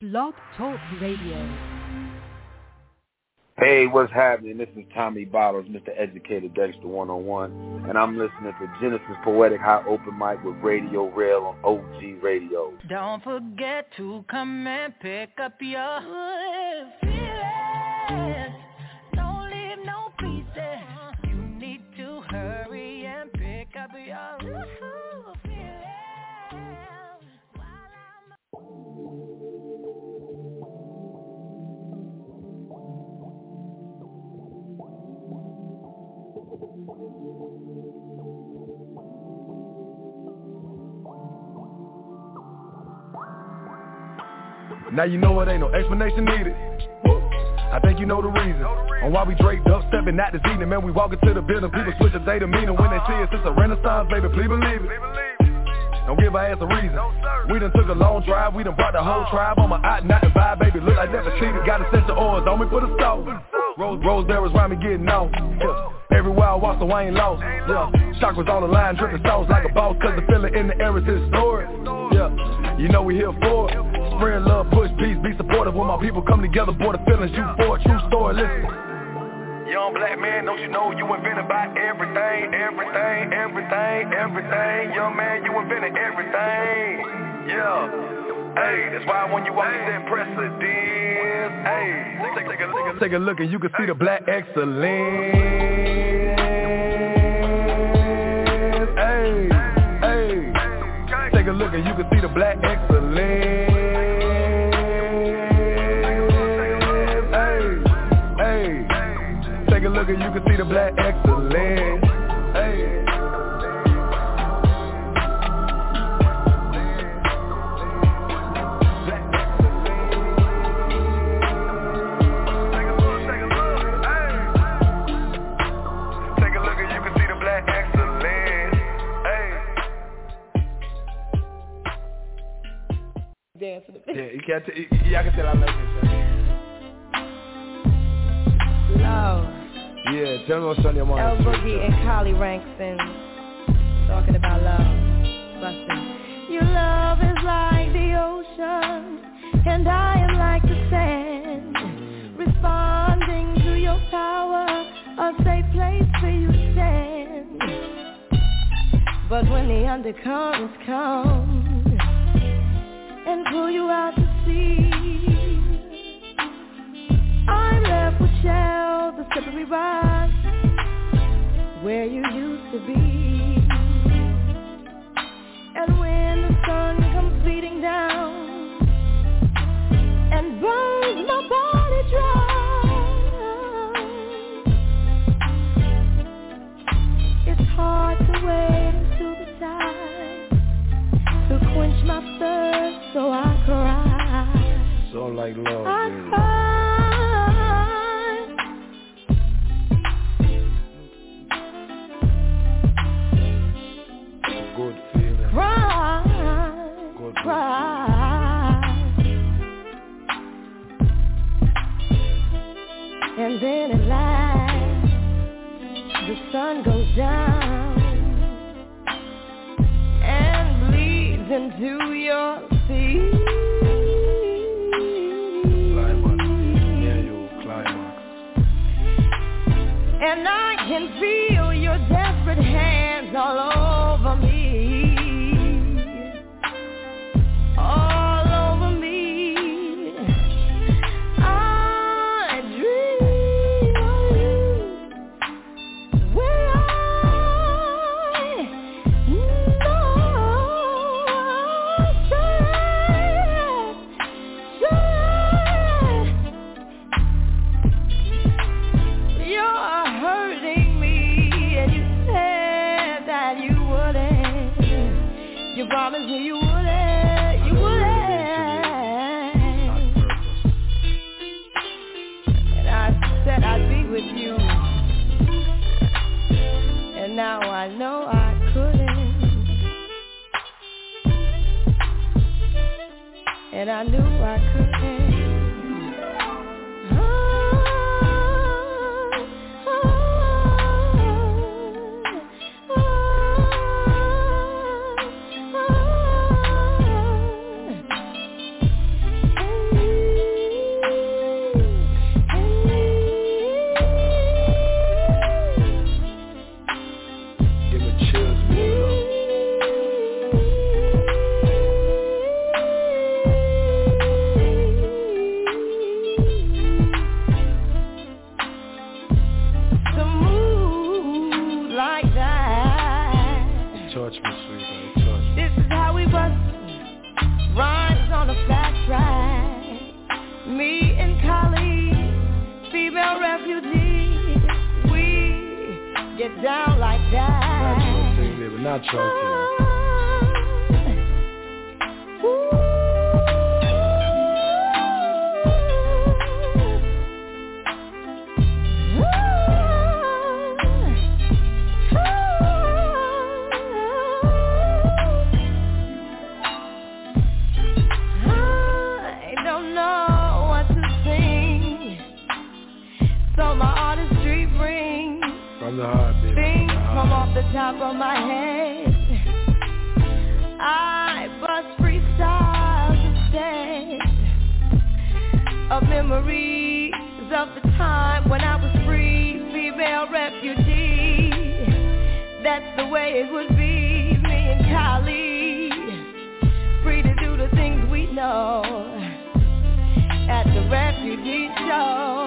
Blog Talk Radio. Hey, what's happening? This is Tommy Bottles, Mr. Educator Dexter 101, and I'm listening to Genesis Poetic High Open Mic with Radio Rail on OG Radio. Don't forget to come and pick up your feelings. Don't leave no pieces. You need to hurry and pick up your feelings. Now you know it ain't no explanation needed. I think you know the reason on why we draped up, stepping out this evening. Man, we walk into the building, people switch the day to meaning. When they see us, it's a renaissance, baby, please believe it. Don't give our ass a reason. We done took a long drive, we done brought the whole tribe on my out, not and vibe, baby, look like never cheated. Got a sense of oils on me, put a stove. Rose berries round me getting off. Everywhere I walk, so I ain't lost. Chakras on the line, dripping sauce like a boss, cause the feeling in the air is historic. You know we here for it. Spread love, push peace, be supportive. When my people come together, boy, the feelings you for a true story, listen. Young black man, don't you know you invented by everything. Young man, you invented everything. Hey, that's why when you walk in that precedence, hey, take a look and you can see the black excellence. Hey, take a look and you can see the black excellence. Hey, take a look and you can see the black excellence. Hey. Yeah, I can tell I like this. Love. Yeah, tell me what's on your mind. El Boogie and Collie Rankston talking about love. Bustin'. Your love is like the ocean, and I am like the sand, responding to your power, a safe place for you to stand. But when the undercurrents come and pull you out to sea, I'm left with shells, the slippery rocks, where you used to be. And when the sun comes beating down and burns my body dry, it's hard to wait until the tide to quench my thirst, so I cry. So like love, I baby. cry. It's a good feeling. Cry. Good Cry. And then at last the sun goes down and bleeds into your sea. Climax. And I can feel your desperate hands all over me. All over me. I dream of you where I You're hurting me, and you said that you wouldn't. You promised me you wouldn't. You wouldn't. And I said I'd be with you, and now I know I couldn't. And I knew I couldn't. not choking. From the heart, baby. Things come off the top of my head. I bust freestyles instead of memories of the time when I was free, female refugee. That's the way it would be, me and Kylie, free to do the things we know at the refugee show.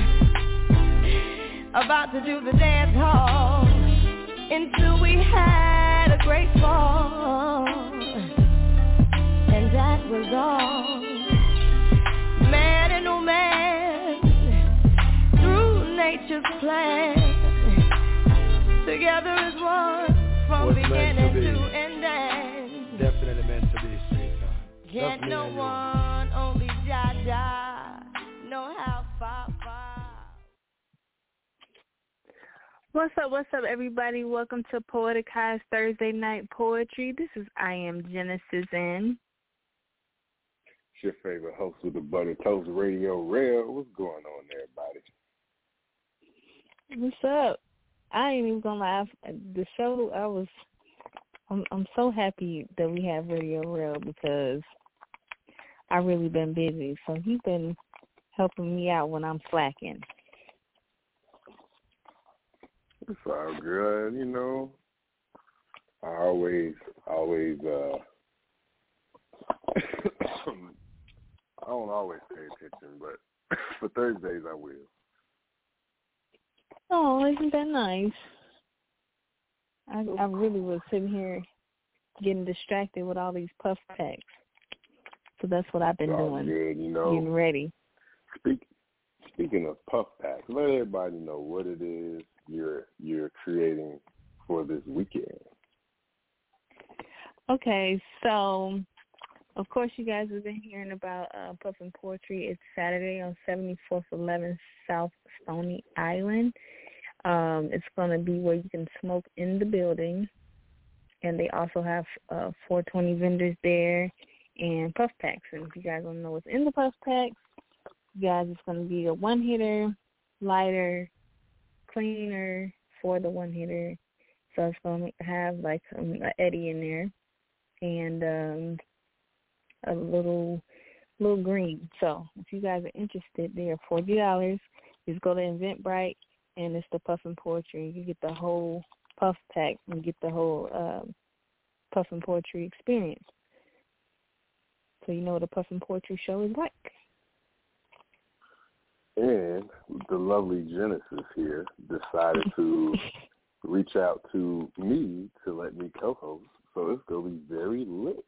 About to do the dance hall until we had a great fall, and that was all. Man and no man, through nature's plan, together as one from beginning to end. Definitely meant to be, street time. Can't no one, only Jah know how far. What's up, everybody? Welcome to Poetic High's Thursday Night Poetry. This is I Am Genesis N. It's your favorite host with the Butter Toast Radio Rail. What's going on, everybody? What's up? I ain't even gonna lie. The show, I'm so happy that we have Radio Rail because I really been busy. So he's been helping me out when I'm slacking. It's all good, you know. I always I don't always pay attention, but for Thursdays I will. Oh, isn't that nice? I really was sitting here getting distracted with all these puff packs. So that's what I've been doing, good, you know, getting ready. Speaking of puff packs, let everybody know what it is you're creating for this weekend. Okay, so of course you guys have been hearing about Puffin Poetry. It's Saturday on 7411 South Stony Island. It's going to be where you can smoke in the building, and they also have 420 vendors there and puff packs. And if you guys want to know what's in the puff packs, you guys, it's going to be a one-hitter, lighter, cleaner for the one-hitter. So it's going to have like an Eddie in there and a little green. So if you guys are interested, they are $40. Just go to Eventbrite, and it's the Puffin Poetry. You get the whole puff pack and get the whole Puffin Poetry experience. So you know what a Puffin Poetry show is like. And the lovely Genesis here decided to reach out to me to let me co-host. So it's going to be very lit.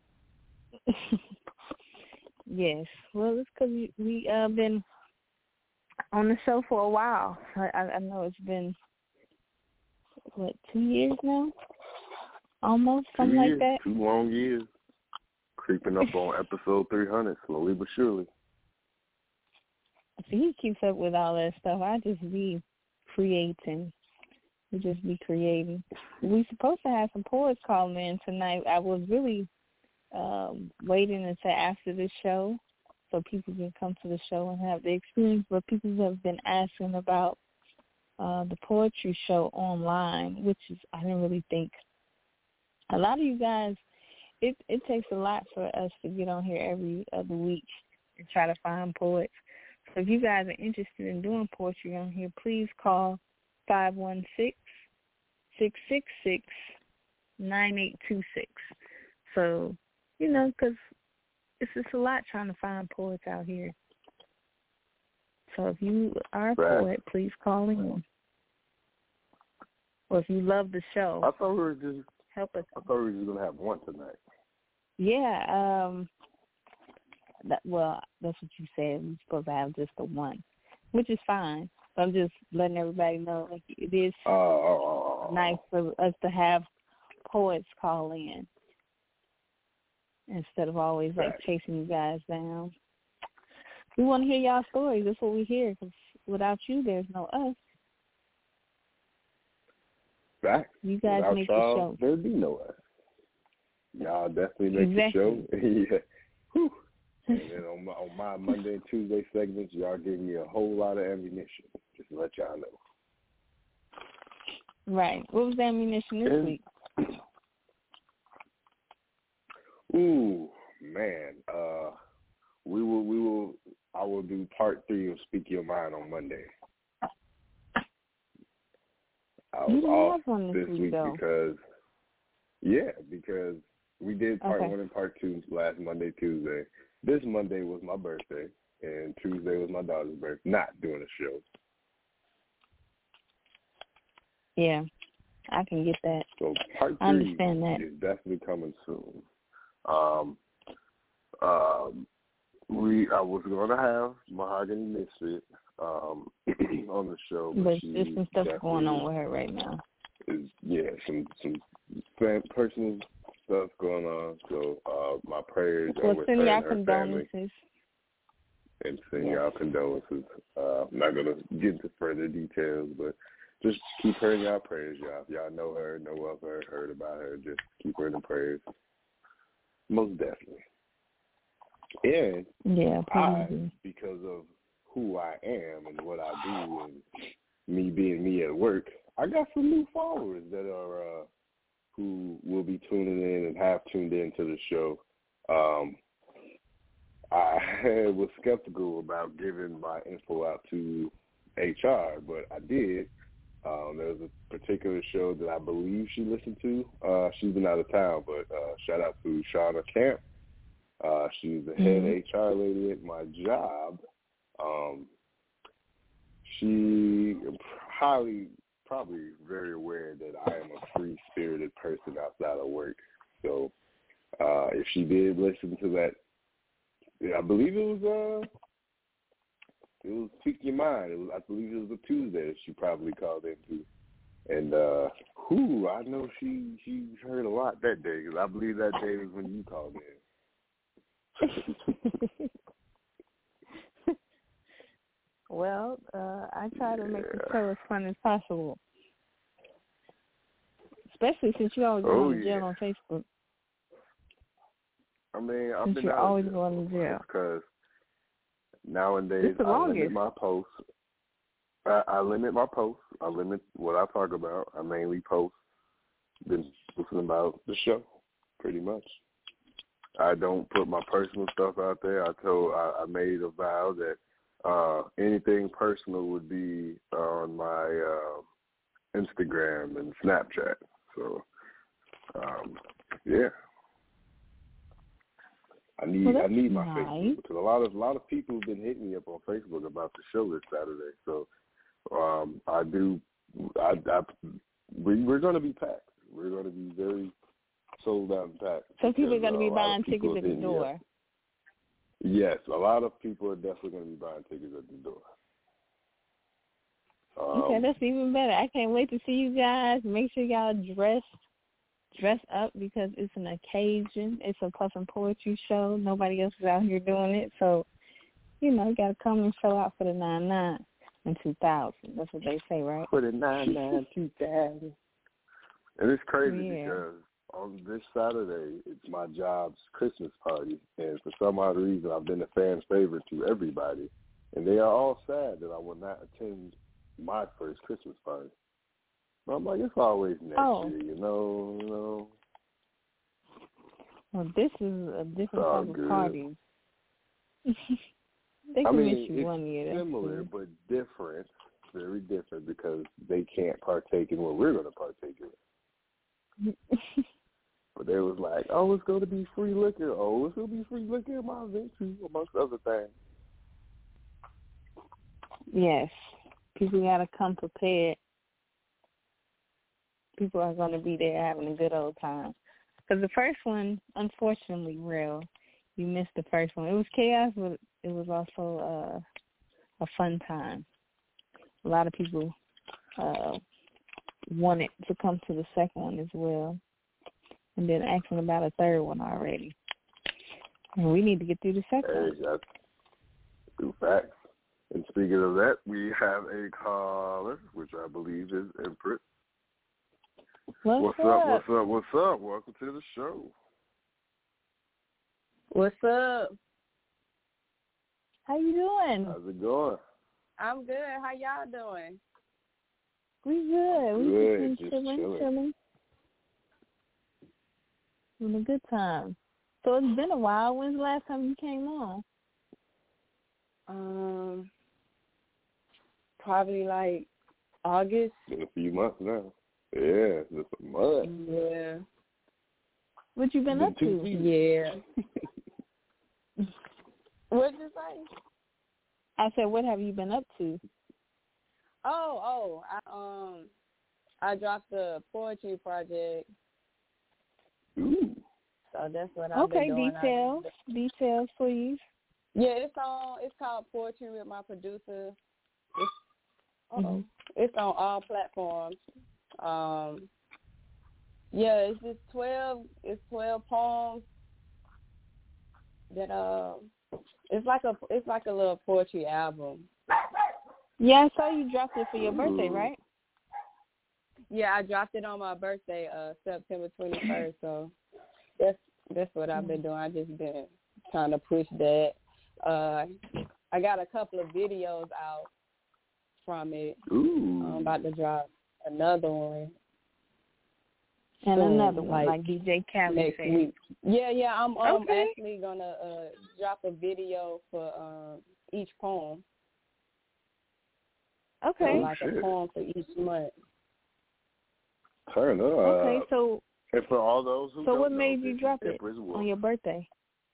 Yes. Well, it's because we been on the show for a while. I know it's been, 2 years now? Almost, something like that? 2 long years. Creeping up on episode 300, slowly but surely. See, he keeps up with all that stuff. I just be creating. We just be creating. We supposed to have some poets calling in tonight. I was really waiting until after the show so people can come to the show and have the experience. But people have been asking about the poetry show online, which is, I didn't really think. A lot of you guys, it takes a lot for us to get on here every other week and try to find poets. So if you guys are interested in doing poetry on here, please call 516-666-9826. So, you know, because it's just a lot trying to find poets out here. So if you are a poet, please call in. Or if you love the show, I thought we were just help us. I thought we were just going to have one tonight. Yeah, that's what you said. We're supposed to have just the one, which is fine. But I'm just letting everybody know, like, it is nice for us to have poets call in instead of always like chasing you guys down. We want to hear y'all stories. That's what we hear. Because without you, there's no us. Right. You guys without make y'all, the show. There'd be no us. Y'all definitely make the show. Yeah. Whew. And then on my Monday and Tuesday segments, y'all give me a whole lot of ammunition. Just to let y'all know. Right. What was the ammunition this week? Ooh, man. I will do part 3 of Speak Your Mind on Monday. I was off this week because we did part 1 and part 2 last Monday, Tuesday. This Monday was my birthday, and Tuesday was my daughter's birthday. Not doing a show. Yeah, I can get that. So part 3 understand that. Is definitely coming soon. I was going to have Mahogany Misfit on the show, but there's some stuff going on with her right now. Some personal stuff going on. So my prayers are with send her y'all and her condolences. family. And send y'all condolences. I'm not going to get into further details, but just keep her in y'all prayers, y'all. If y'all know her, know of her, heard about her, just keep her in the prayers. Most definitely. And because of who I am and what I do and me being me at work, I got some new followers that are who will be tuning in and have tuned in to the show. I was skeptical about giving my info out to HR, but I did. There was a particular show that I believe she listened to. She's been out of town, but shout out to Shauna Camp. She's the head HR lady at my job. She probably very aware that I am a free-spirited person outside of work. So if she did listen to that, I believe it was Speak Your Mind. I believe it was a Tuesday that she probably called into. And I know she heard a lot that day, because I believe that day was when you called in. Well, I try to make the show as fun as possible, especially since you always go to jail on Facebook. I mean, I've been always going to jail because nowadays I limit my posts. I limit my posts. I limit what I talk about. I mainly post posting about the show, pretty much. I don't put my personal stuff out there. I made a vow that anything personal would be on my Instagram and Snapchat. So, I need my Facebook, because a lot of people have been hitting me up on Facebook about the show this Saturday. So, we're going to be packed. We're going to be very sold out and packed. So people are going to be buying tickets at the door. Yes, a lot of people are definitely going to be buying tickets at the door. Okay, that's even better. I can't wait to see you guys. Make sure y'all dress up, because it's an occasion. It's a Puff and Poetry show. Nobody else is out here doing it. So, you got to come and show out for the 99 and 2000. That's what they say, right? For the 99 2000. And it's crazy because on this Saturday, it's my job's Christmas party. And for some odd reason, I've been a fan favorite to everybody. And they are all sad that I will not attend my first Christmas party. But I'm like, it's always next year, you know. Well, this is a different type of party. They can miss you one year. It's similar, but different. Very different, because they can't partake in what we're going to partake in. But they was like, oh, it's going to be free liquor. Oh, it's going to be free liquor in my event too, amongst other things. Yes. People got to come prepared. People are going to be there having a good old time. Because the first one, unfortunately, you missed the first one. It was chaos, but it was also a fun time. A lot of people wanted to come to the second one as well. and then asking about a third one already. And we need to get through the second one. That's two facts. And speaking of that, we have a caller, which I believe is Empress. What's up? Welcome to the show. What's up? How you doing? How's it going? I'm good. How y'all doing? We good. We just chilling. Having a good time. So it's been a while. When's the last time you came on? Probably like August. Been a few months now. Yeah, just a month. Yeah. What you been up to? Yeah. What'd you say? I said, what have you been up to? I dropped the poetry project. Ooh. So that's what I've been doing. Details, please. Yeah, it's called Poetry with My Producer. It's on all platforms. It's just 12 poems that it's like a little poetry album. Yeah, I saw you dropped it for your birthday, right? Yeah, I dropped it on my birthday, September 21st. So that's what I've been doing. I just been trying to push that. I got a couple of videos out from it. Ooh. I'm about to drop another one. And another one, like DJ Khaled next said. week. Yeah. I'm actually gonna drop a video for each poem. Okay. So like a poem for each month. Turn up. Okay, so. And for all those who don't what know, made you drop it on your birthday?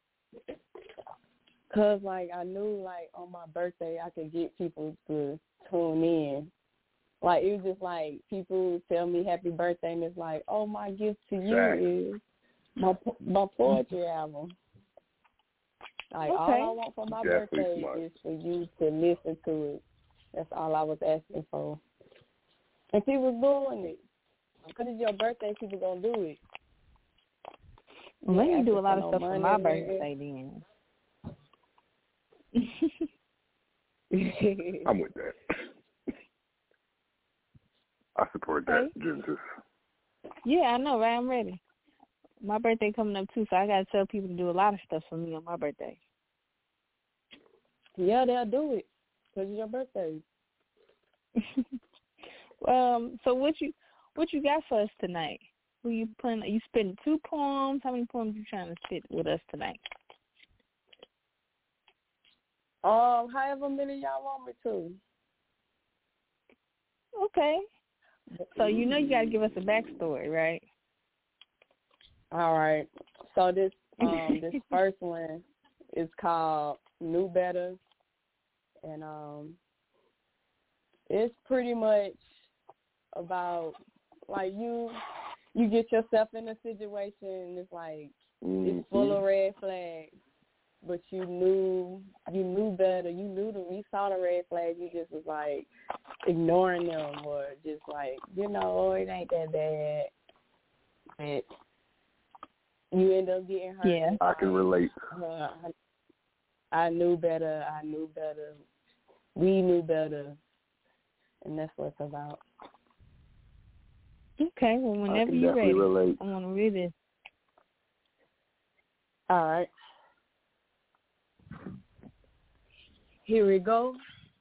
Cause like I knew like on my birthday I could get people to tune in. Like it was just like people tell me happy birthday and it's like, oh, my gift to you is my poetry album. Like all I want for my birthday is for you to listen to it. That's all I was asking for. And people doing it. Because it's your birthday, people gonna do it. Well, let me do a lot of stuff for my birthday then. I'm with that. I support that, Genesis. Yeah, I know, right? I'm ready. My birthday coming up too, so I gotta tell people to do a lot of stuff for me on my birthday. Yeah, they'll do it because it's your birthday. So what you got for us tonight? Who you playing? Are you spitting 2 poems? How many poems you trying to spit with us tonight? However many y'all want me to. Okay. So you know you got to give us a backstory, right? All right. So this this first one is called Knew Better, and it's pretty much about like you get yourself in a situation. It's like it's full of red flags, but you knew better. You saw the red flags. You just was like ignoring them or just like, it ain't that bad. But you end up getting hurt. Yeah, I can relate. I knew better. We knew better. And that's what it's about. Okay, well, whenever you're ready, relate. I want to read it. All right. Here we go.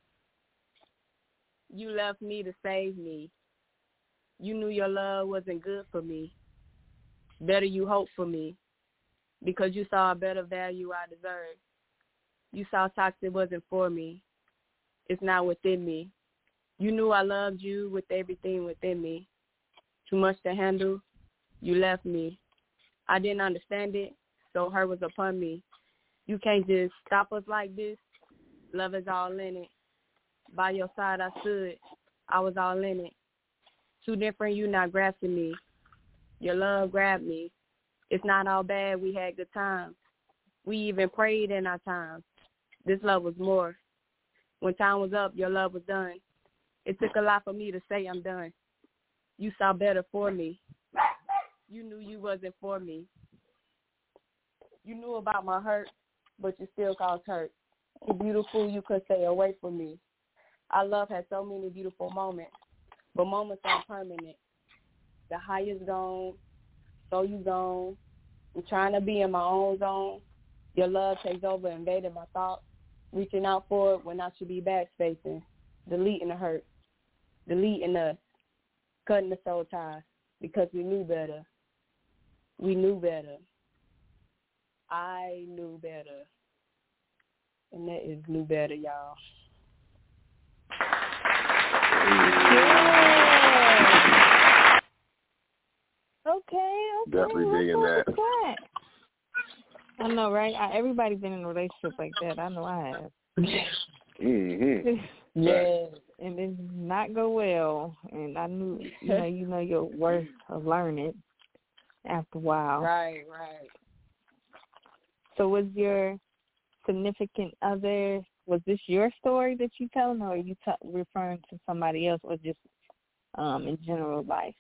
You left me to save me. You knew your love wasn't good for me. Better you hope for me because you saw a better value I deserved. You saw toxic wasn't for me. It's not within me. You knew I loved you with everything within me. Too much to handle, you left me. I didn't understand it, so hurt was upon me. You can't just stop us like this. Love is all in it. By your side I stood. I was all in it. Too different, you not grasping me. Your love grabbed me. It's not all bad, we had good times. We even prayed in our times. This love was more. When time was up, your love was done. It took a lot for me to say I'm done. You saw better for me. you knew you wasn't for me. You knew about my hurt, but you still caused hurt. You're beautiful, you could stay away from me. Our love had so many beautiful moments, but moments aren't permanent. The high is gone, so you gone. I'm trying to be in my own zone. Your love takes over, invading my thoughts. Reaching out for it when I should be backspacing. Deleting the hurt. Deleting us. Cutting the soul ties because we knew better. We knew better. I knew better. And that is Knew Better, y'all. Yeah. Okay. Definitely digging that. I know, right? Everybody's been in a relationship like that. I know I have. Mm-hmm. Yeah. And it did not go well. And I knew, you know your worth of learning after a while. Right. So was your significant other, was this your story that you telling, or are you referring to somebody else, or just in general life?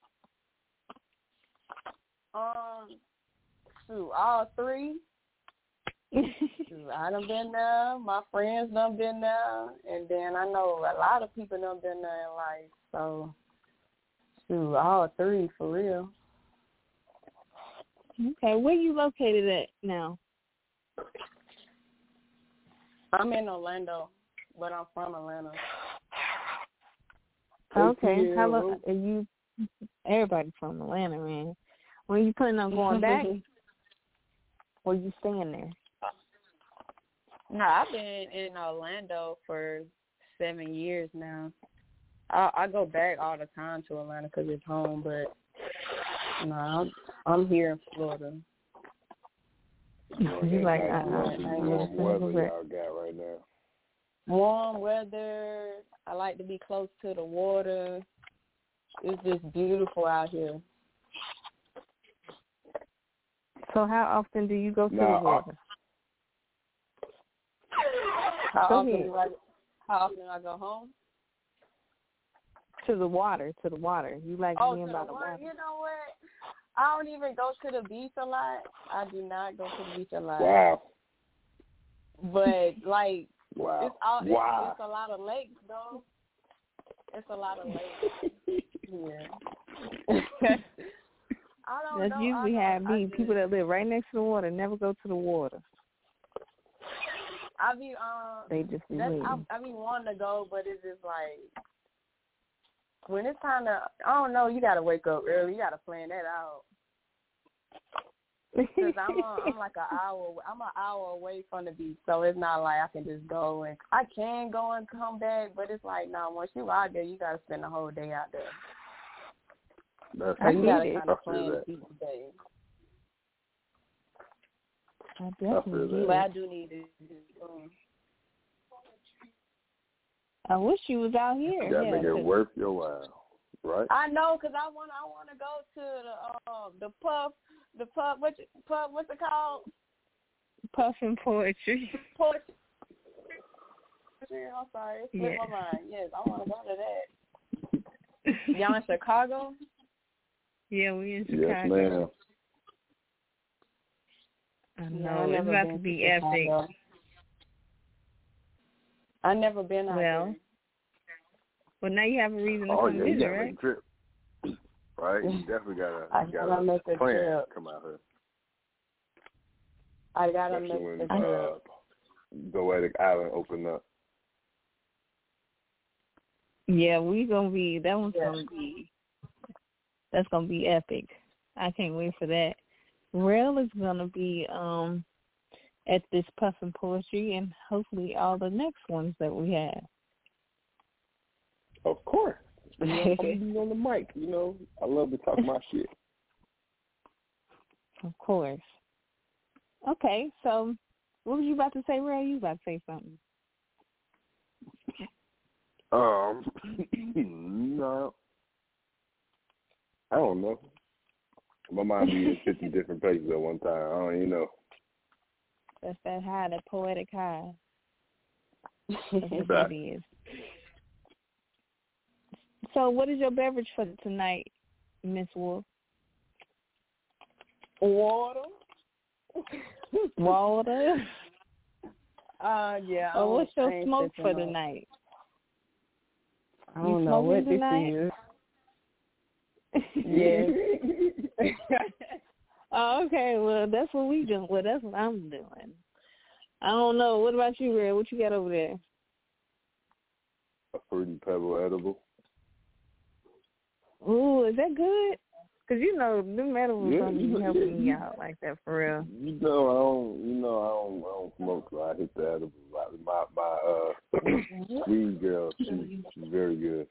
All three. I done been there. My friends done been there. And then I know a lot of people done been there in life. So, all three for real. Okay. Where you located at now? I'm in Orlando, but I'm from Atlanta. Okay. How long are you? Everybody from Atlanta, man. When you planning on going back? Or you staying there? No, I've been in Orlando for 7 years now. I go back all the time to Atlanta because it's home, but no, I'm here in Florida. You like warm weather y'all got right now. Warm weather. I like to be close to the water. It's just beautiful out here. So how often do you go to the water? How often do I go home? To the water. You like being by the water. You know what? I don't even go to the beach a lot. I do not go to the beach a lot. Wow. But wow. It's a lot of lakes though. It's a lot of lakes. Yeah. I don't know. That's usually how me. People that live right next to the water never go to the water. They just be I be wanting to go, but it's just like when it's time to. I don't know. You gotta wake up early. You gotta plan that out. Because I'm like an hour. I'm an hour away from the beach, so it's not like I can just go and I can go and come back. But it's like no. Once you out there, you gotta spend the whole day out there. So you gotta kind of plan each day. But I do need it. I wish you was out here. You gotta make it worth your while, right? I know, cause I want to go to the puff. What's it called? Puffin' Poetry. Poetry. I'm sorry, it slipped my mind. Yes, I want to go to that. Y'all in Chicago? Yeah, we in Chicago. Yes, ma'am. I know, it's about to be epic. I've never been out there. Well, now you have a reason to come visit, right? Make a trip. Right? You definitely gotta make a plan trip. To come out here. I gotta Especially make when a trip. Poetic Island open up. Yeah, that's gonna be epic. I can't wait for that. Rel is gonna be at this Puffin' Poetry and hopefully all the next ones that we have. Of course. I'm gonna be on the mic, I love to talk my shit. Of course. Okay, so what was you about to say, Rel? You about to say something? No. I don't know. My mind be in 50 different places at one time. I don't even know. That's that high, that poetic high. That's what that is. So what is your beverage for tonight, Miss Wolf? Water. Water. Yeah. Oh, what's your smoke for tonight? I don't know what tonight? This is. Yes. Oh, okay. Well, that's what we doing. Well, that's what I'm doing. I don't know. What about you, Red? What you got over there? A Fruity Pebble edible. Ooh, is that good? Because, you know, them edibles don't be helping me out like that, for real. I don't smoke, so I hit the edibles. My weed girl, she's very good.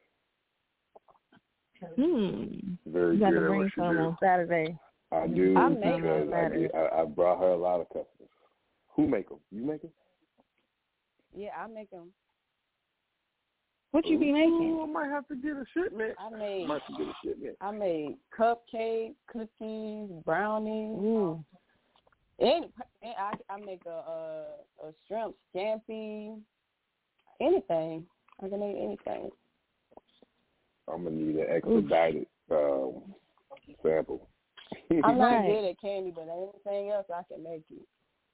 Very you got good to at bring what she some do. on Saturday. I do, I'm because I brought her a lot of customers. Who make them? You make them? Yeah, I make them. What you be making? I might have to get a shipment. I made cupcakes, cookies, brownies. Ooh. And I make a shrimp scampi. Anything. I can make anything. I'm gonna need an expedited sample. I'm not good at candy, but anything else I can make it.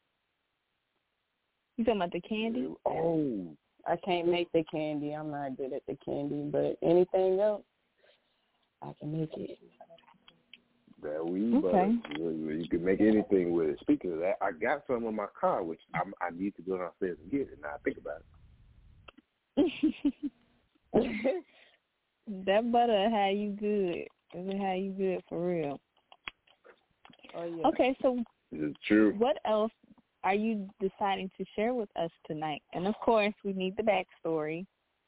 You talking about the candy? Oh. I can't make the candy. I'm not good at the candy, but anything else, I can make it. That weed butter, you can make anything with it. Speaking of that, I got some in my car, which I need to go downstairs and get it. Now I think about it. That butter had you good. It had you good for real. Oh yeah. Okay, so it's true. What else are you deciding to share with us tonight? And, of course, we need the backstory.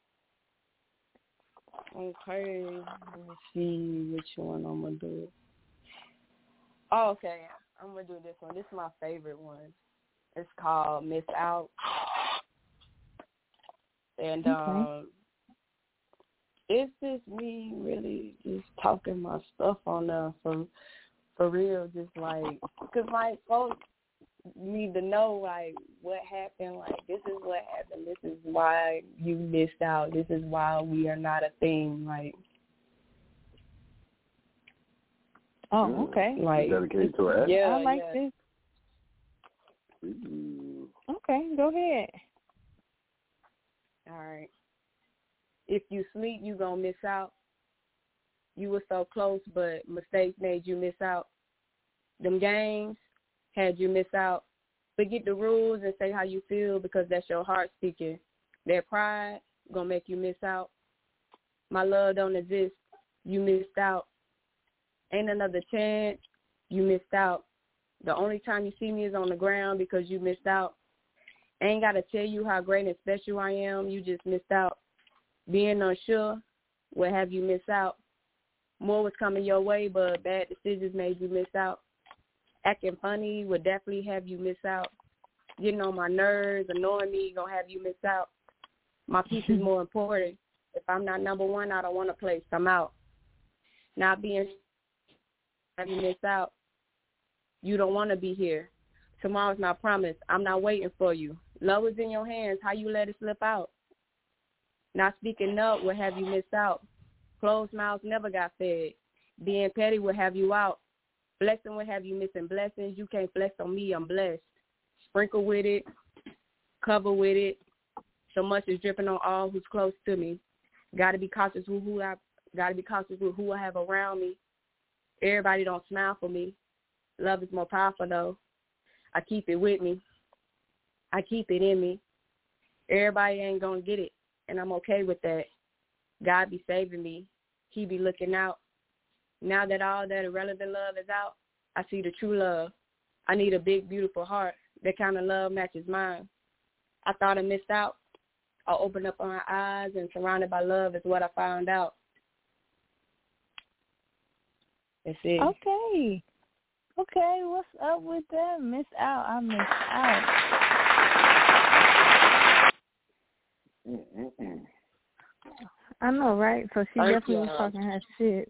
Okay, let me see which one I'm going to do. Oh, okay, I'm going to do this one. This is my favorite one. It's called Miss Out. And it's just me really just talking my stuff on there for real, just like, because, like, folks need to know, like, what happened. Like, this is what happened. This is why you missed out. This is why we are not a thing. Like, oh, okay. Like, dedicated to her. Yeah, I like this. Ooh. Okay, go ahead. All right. If you sleep, you gonna miss out. You were so close, but mistakes made you miss out. Them games had you miss out. Forget the rules and say how you feel, because that's your heart speaking. That pride gonna make you miss out. My love don't exist. You missed out. Ain't another chance. You missed out. The only time you see me is on the ground because you missed out. Ain't gotta tell you how great and special I am. You just missed out. Being unsure will have you miss out. More was coming your way, but bad decisions made you miss out. Acting funny would definitely have you miss out. Getting on my nerves, annoying me, gonna have you miss out. My peace is more important. If I'm not number one, I don't want a place. I'm out. Not being have you miss out. You don't want to be here. Tomorrow's not promised. I'm not waiting for you. Love is in your hands. How you let it slip out? Not speaking up will have you miss out. Closed mouths never got fed. Being petty will have you out. Blessing will have you missing blessings. You can't flex on me. I'm blessed. Sprinkle with it. Cover with it. So much is dripping on all who's close to me. Gotta be cautious with who I have around me. Everybody don't smile for me. Love is more powerful though. I keep it with me. I keep it in me. Everybody ain't gonna get it, and I'm okay with that. God be saving me. He be looking out. Now that all that irrelevant love is out, I see the true love. I need a big, beautiful heart. That kind of love matches mine. I thought I missed out. I opened up my eyes, and surrounded by love is what I found out. That's it. Okay. Okay, what's up with that? Miss out. I missed out. I know, right? So she definitely was talking her shit.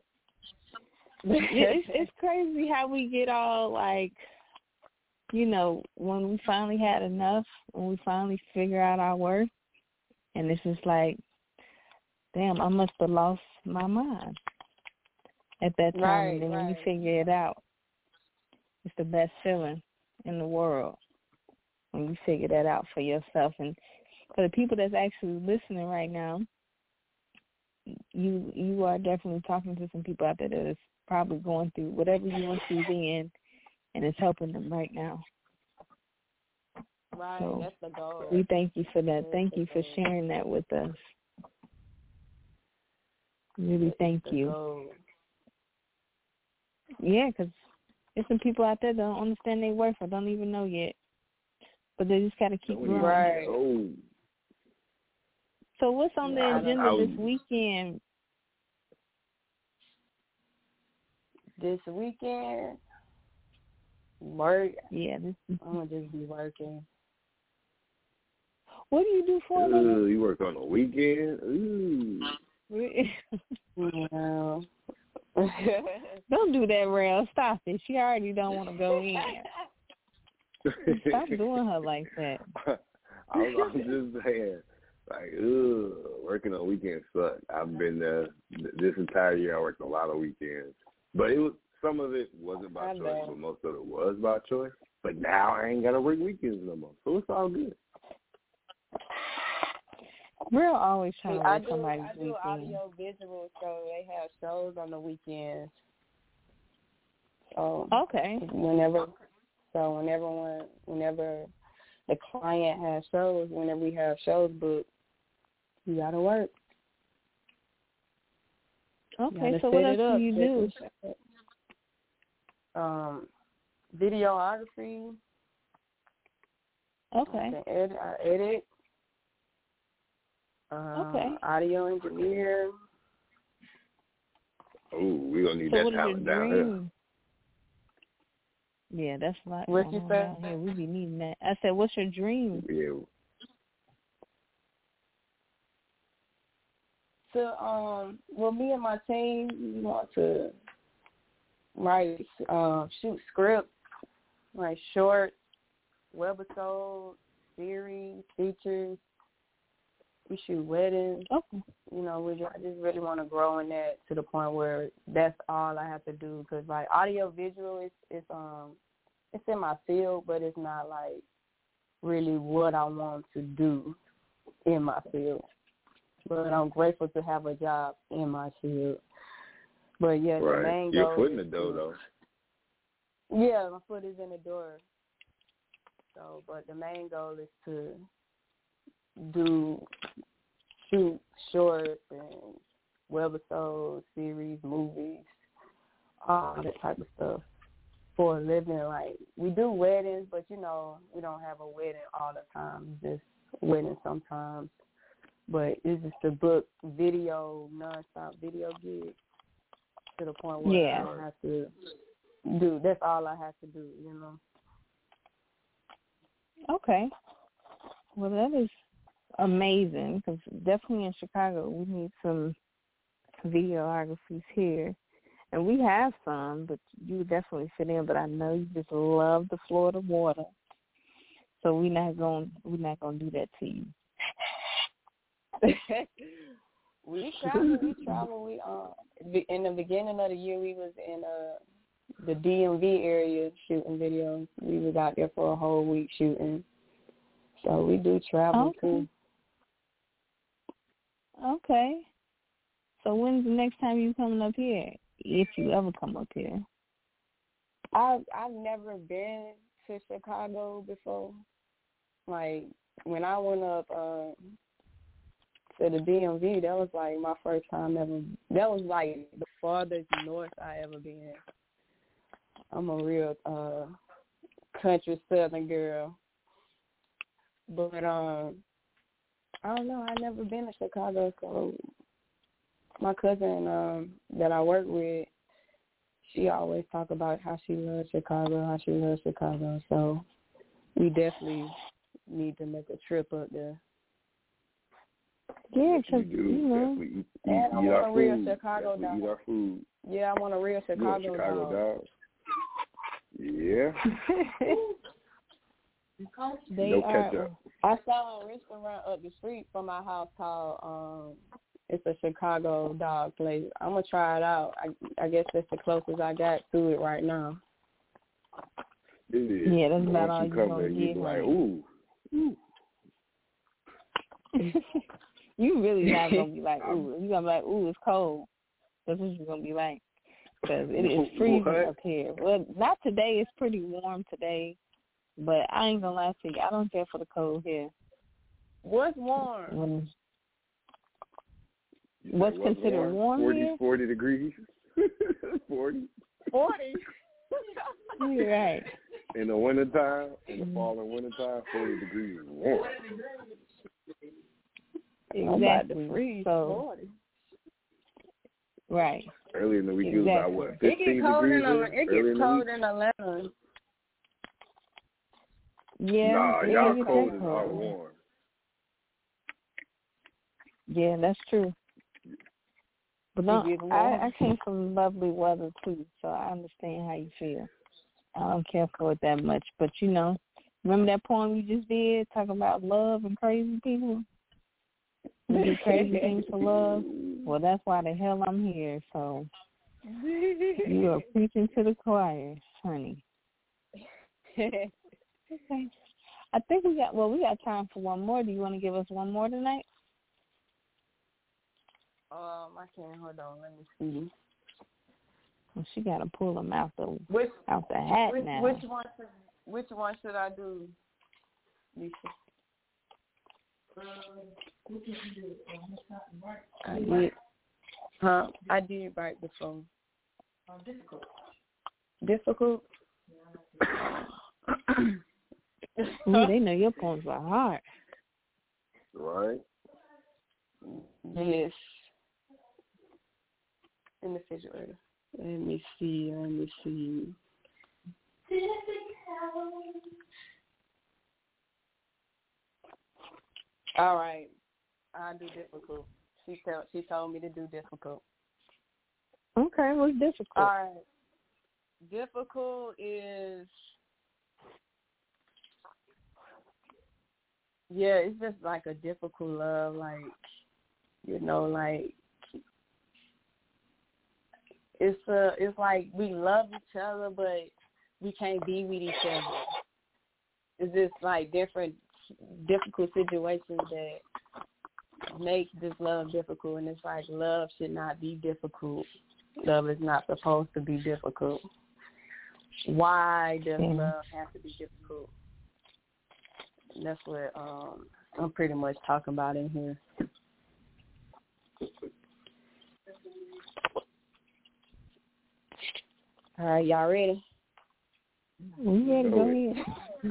It's crazy how we get all, like, you know, when we finally had enough, when we finally figure out our worth, and it's just like, damn, I must have lost my mind at that time. And then when you figure it out, It's the best feeling in the world when you figure that out for yourself. And for the people that's actually listening right now, you are definitely talking to some people out there that is probably going through whatever you want to then, and it's helping them right now. Right, so that's the goal. We thank you for that. Thank you for sharing that with us. Really thank you. Goal. Yeah, because there's some people out there that don't understand their worth or don't even know yet. But they just got to keep growing. Right. Oh. So what's on the agenda this weekend? This weekend? Work. Yeah. I'm going to just be working. What do you do for a living? You work on the weekend? Ooh. No. Don't do that, Rail. Stop it. She already don't want to go in. Stop doing her like that. I'm just saying, like, working on weekends suck. I've been there this entire year. I worked a lot of weekends, but some of it wasn't by choice, but most of it was by choice. But now I ain't gotta work weekends no more, so it's all good. We're always trying to work somebody's weekend. I do audio visual, so they have shows on the weekends. So okay. Whenever the client has shows, whenever we have shows booked, you gotta work. Okay, so what else do you do? Videography. Okay. I edit. Okay. Audio engineer. Oh, we're going to need that talent down here. Yeah, that's a lot. What you say? Yeah, we be needing that. I said, what's your dream? Yeah. Me and my team, we want to write, shoot scripts, write shorts, webisodes, series, features. We shoot weddings. Okay. I just really want to grow in that to the point where that's all I have to do. Because like audio visual, it's in my field, but it's not like really what I want to do in my field. But I'm grateful to have a job in my field. But yeah, right. The main goal. Your foot in the door, though. Yeah, my foot is in the door. So, but the main goal is to shoot shorts and webisodes, series, movies, all that type of stuff for a living. Like, we do weddings, but, we don't have a wedding all the time. It's just weddings sometimes. But it's just to book video, nonstop video gigs to the point where I don't have to do. That's all I have to do, Okay. Well, that is amazing, because definitely in Chicago we need some videographies here, and we have some, but you would definitely fit in. But I know you just love the Florida water, so we're not gonna do that to you. We travel. We in the beginning of the year we was in the DMV area shooting videos. We was out there for a whole week shooting. So we do travel too. Okay. So when's the next time you coming up here, if you ever come up here? I've never been to Chicago before. Like when I went up to the DMV, that was like my first time ever. That was like the farthest north I ever been. I'm a real country southern girl. But I don't know. I've never been to Chicago, so my cousin that I work with, she always talk about how she loves Chicago, So we definitely need to make a trip up there. Yeah, because we eat I want our a real food. Chicago dog. We eat our food. Yeah, I want a real Chicago dog. Yeah. No ketchup. I saw a restaurant up the street from my house called it's a Chicago dog place. I'm gonna try it out. I guess that's the closest I got to it right now. It is. Yeah, that's about all you you're come going there, to you get, be like, honey. ooh. You really not going to be like, ooh. You're going to be like, ooh, it's cold. That's what you're going to be like. Because it is freezing up here. Well, not today. It's pretty warm today. But I ain't going to lie to you. I don't care for the cold here. What's warm? What's considered warm 40, here? 40 degrees. 40. 40. You're right. In the wintertime, in the fall and wintertime, 40 degrees is warm. Exactly. So, right. Early in the week, it was about, what, 15 it gets cold degrees? It gets cold in Atlanta. Yeah. Nah, y'all cold is all warm. Yeah, that's true. But no, I came from lovely weather too, so I understand how you feel. I don't care for it that much, but you know, remember that poem you just did talking about love and crazy people? You do crazy things for love. Well, that's why the hell I'm here. So you are preaching to the choir, honey. Okay. I think we got time for one more. Do you want to give us one more tonight? I can't. Hold on. Let me see. Well, she got to pull them out the hat now. Which one should I do, Lisa? I did write before. Difficult? Ooh, they know your poems by heart. Right? Yes. In the refrigerator. Let me see. All right. I'll do difficult. She told me to do difficult. Okay, what's difficult? All right. Difficult is, it's just like a difficult love, like, you know, like, it's like we love each other, but we can't be with each other. It's just like difficult situations that make this love difficult, and it's like love should not be difficult. Love is not supposed to be difficult. Why does love have to be difficult? And that's what I'm pretty much talking about in here. All right, y'all ready? We ready, go ahead.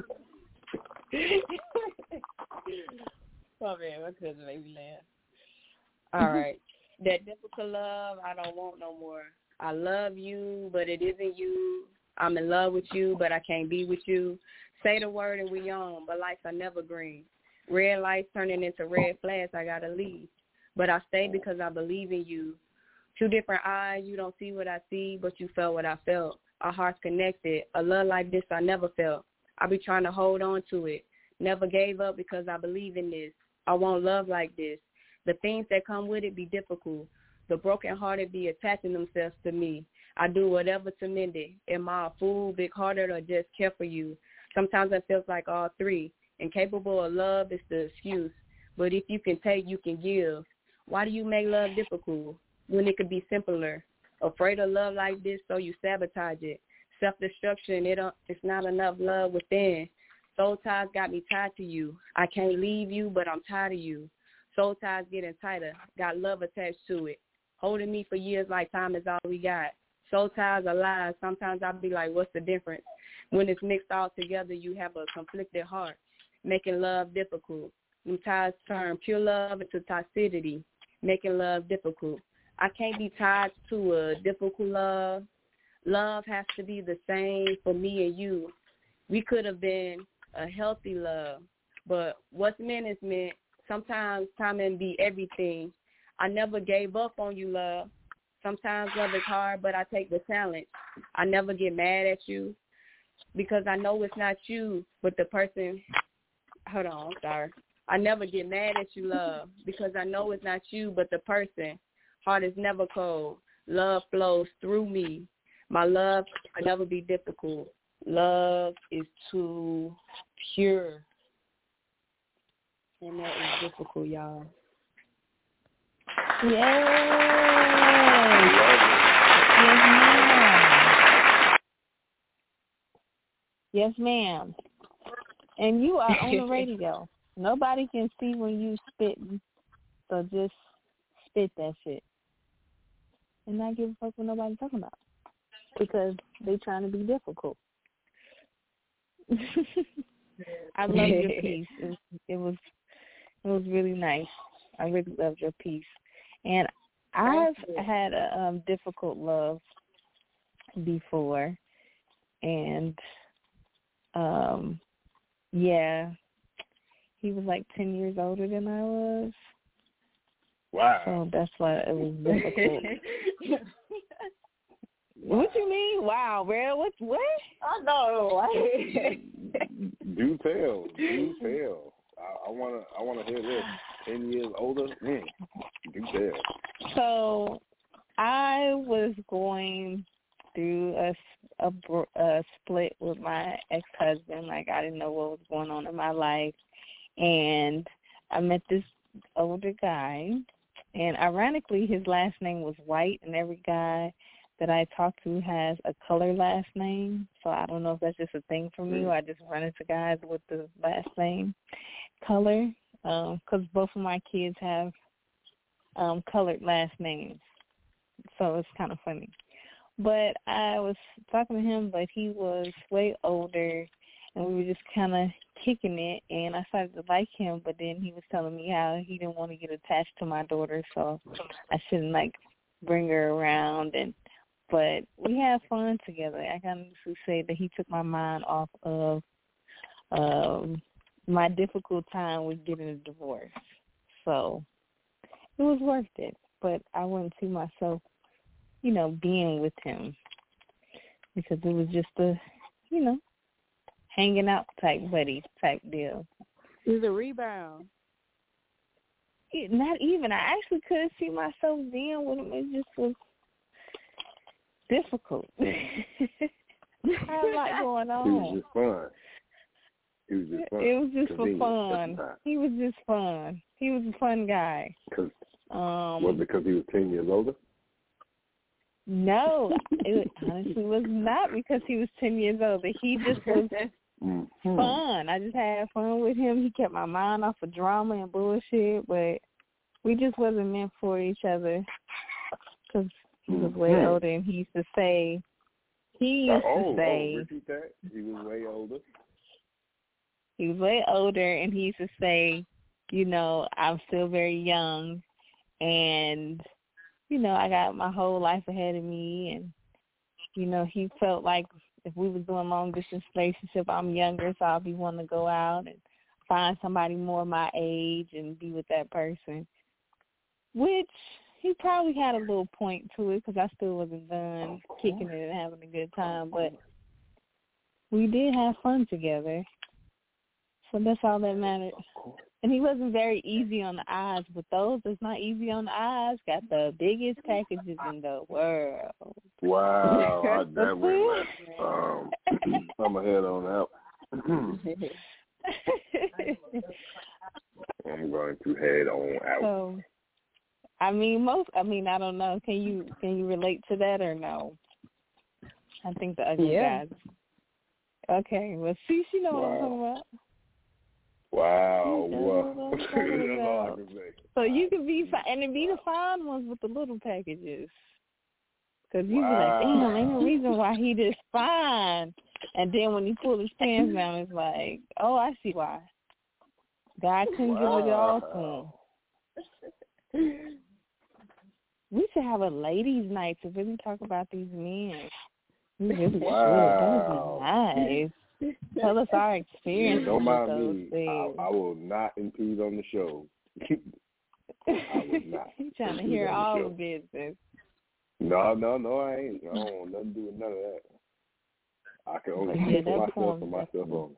Oh, man, my cousin made me laugh. All right. That difficult love, I don't want no more. I love you, but it isn't you. I'm in love with you, but I can't be with you. Say the word and we on, but lights are never green. Red lights turning into red flags, I gotta leave. But I stay because I believe in you. Two different eyes, you don't see what I see, but you felt what I felt. Our hearts connected. A love like this I never felt. I be trying to hold on to it. Never gave up because I believe in this. I want love like this. The things that come with it be difficult. The brokenhearted be attaching themselves to me. I do whatever to mend it. Am I a fool, big-hearted, or just care for you? Sometimes it feels like all three. Incapable of love is the excuse. But if you can take, you can give. Why do you make love difficult when it could be simpler? Afraid of love like this, so you sabotage it. Self-destruction, it's not enough love within. Soul ties got me tied to you. I can't leave you, but I'm tired of you. Soul ties getting tighter, got love attached to it. Holding me for years like time is all we got. Soul ties are lies. Sometimes I'll be like, what's the difference? When it's mixed all together, you have a conflicted heart, making love difficult. Them ties turn pure love into toxicity, making love difficult. I can't be tied to a difficult love. Love has to be the same for me and you. We could have been a healthy love, but what's meant is meant. Sometimes timing be everything. I never gave up on you, love. Sometimes love is hard, but I take the challenge. I never get mad at you because I know it's not you, but the person. Hold on, I'm sorry. I never get mad at you, love, because I know it's not you, but the person. Heart is never cold. Love flows through me. My love will never be difficult. Love is too pure. And that is difficult, y'all. Yes. Yes, ma'am. And you are on the radio. Nobody can see when you spitting, so just spit that shit. And not give a fuck what nobody's talking about. Because they trying to be difficult. I love your piece. It was really nice. I really loved your piece. And I've had a difficult love before. And, yeah, he was like 10 years older than I was. Wow. So that's why it was difficult. What you mean? Wow, bro. What? I know. Do tell. I wanna hear this. 10 years older? Do tell. So I was going through a split with my ex-husband. Like, I didn't know what was going on in my life. And I met this older guy. And ironically, his last name was White, and every guy that I talked to has a color last name. So I don't know if that's just a thing for me, or I just run into guys with the last name color, because both of my kids have colored last names. So it's kind of funny. But I was talking to him, but he was way older, and we were just kind of kicking it, and I started to like him, but then he was telling me how he didn't want to get attached to my daughter, so I shouldn't, like, bring her around. But we had fun together. I can honestly say that he took my mind off of my difficult time with getting a divorce. So it was worth it, but I wouldn't see myself, being with him, because it was just a, hanging out type buddy type deal. It was a rebound. Not even. I actually could see myself being with him. It just was difficult. I had a lot going on. It was just fun. It was just for fun. He was just fun. He was a fun guy. Was it because he was 10 years older? No, it honestly was not because he was 10 years older. He just was fun. I just had fun with him. He kept my mind off of drama and bullshit, but we just wasn't meant for each other because he was way older, and he used to say, repeat that. He was way older. He was way older, and he used to say, I'm still very young, and, I got my whole life ahead of me, and, he felt like if we was doing long-distance relationship, I'm younger, so I'll be wanting to go out and find somebody more my age and be with that person, which he probably had a little point to it because I still wasn't done kicking it and having a good time, but we did have fun together. So that's all that mattered. And he wasn't very easy on the eyes, but those that's not easy on the eyes got the biggest packages in the world. Wow, that went left. I'm ahead on that. I'm going to head on out. So, I don't know. Can you relate to that or no? I think the ugly guys. Okay, well, see, she know what I'm talking about. Wow. So you can be fine, and it be the fine ones with the little packages. Because you be like, damn, ain't no reason why he this fine. And then when he pull his pants down, it's like, oh, I see why. God couldn't give it all to him. We should have a ladies' night to really talk about these men. We really should. That would be nice. Tell us our experience. Don't mind me. I will not impede on the show. I will not. You trying to hear all the business. No, I ain't. I don't want nothing to do with none of that. I can only speak for myself and myself only.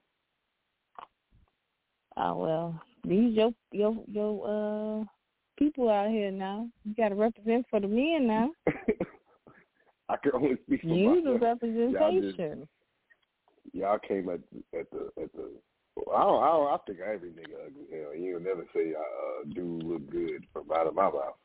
Oh, well. These your people out here now. You got to represent for the men now. I can only speak for myself. You the representation. y'all came at the. I think every nigga ugly. You know, you'll never say dude look good from out of my mouth.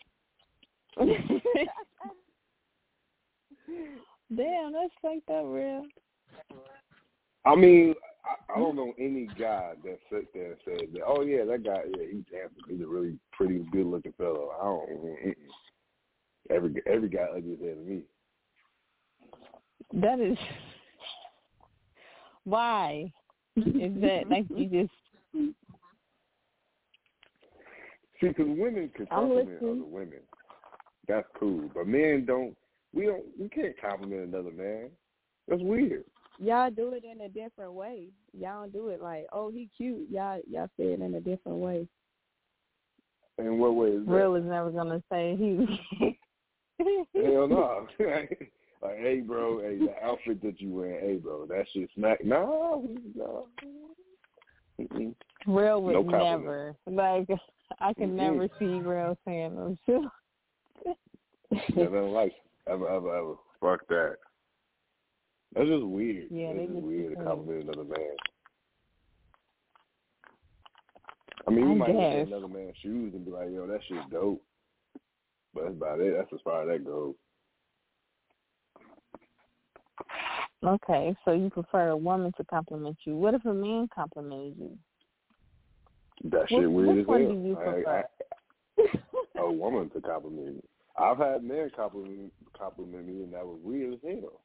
Damn, that's fucked up, real. I mean, I don't know any guy that sits there and says that, oh yeah, that guy, yeah, he's handsome. He's a really pretty, good looking fellow. I don't. Every guy ugly as hell to me. That is why. Is that like you just? See, because women can compliment other women. That's cool, but men don't. We can't compliment another man. That's weird. Y'all do it in a different way. Y'all don't do it like, oh, he cute. Y'all say it in a different way. In what way is that? Real is never gonna say he. Hell no. Like, hey, bro, hey, the outfit that you wearing, hey, bro, that shit smack. No. Real would no never. Like, I can never see Real saying those shit. Never in life. Ever. Fuck that. That's just weird. Yeah, it's just weird to compliment another man. I mean, you might look at another man's shoes and be like, yo, that shit's dope. But that's about it. That's as far as that goes. Okay, so you prefer a woman to compliment you. What if a man complimented you? That shit weird as hell. Which one do you prefer? A woman to compliment me. I've had men compliment me, and that was weird as hell.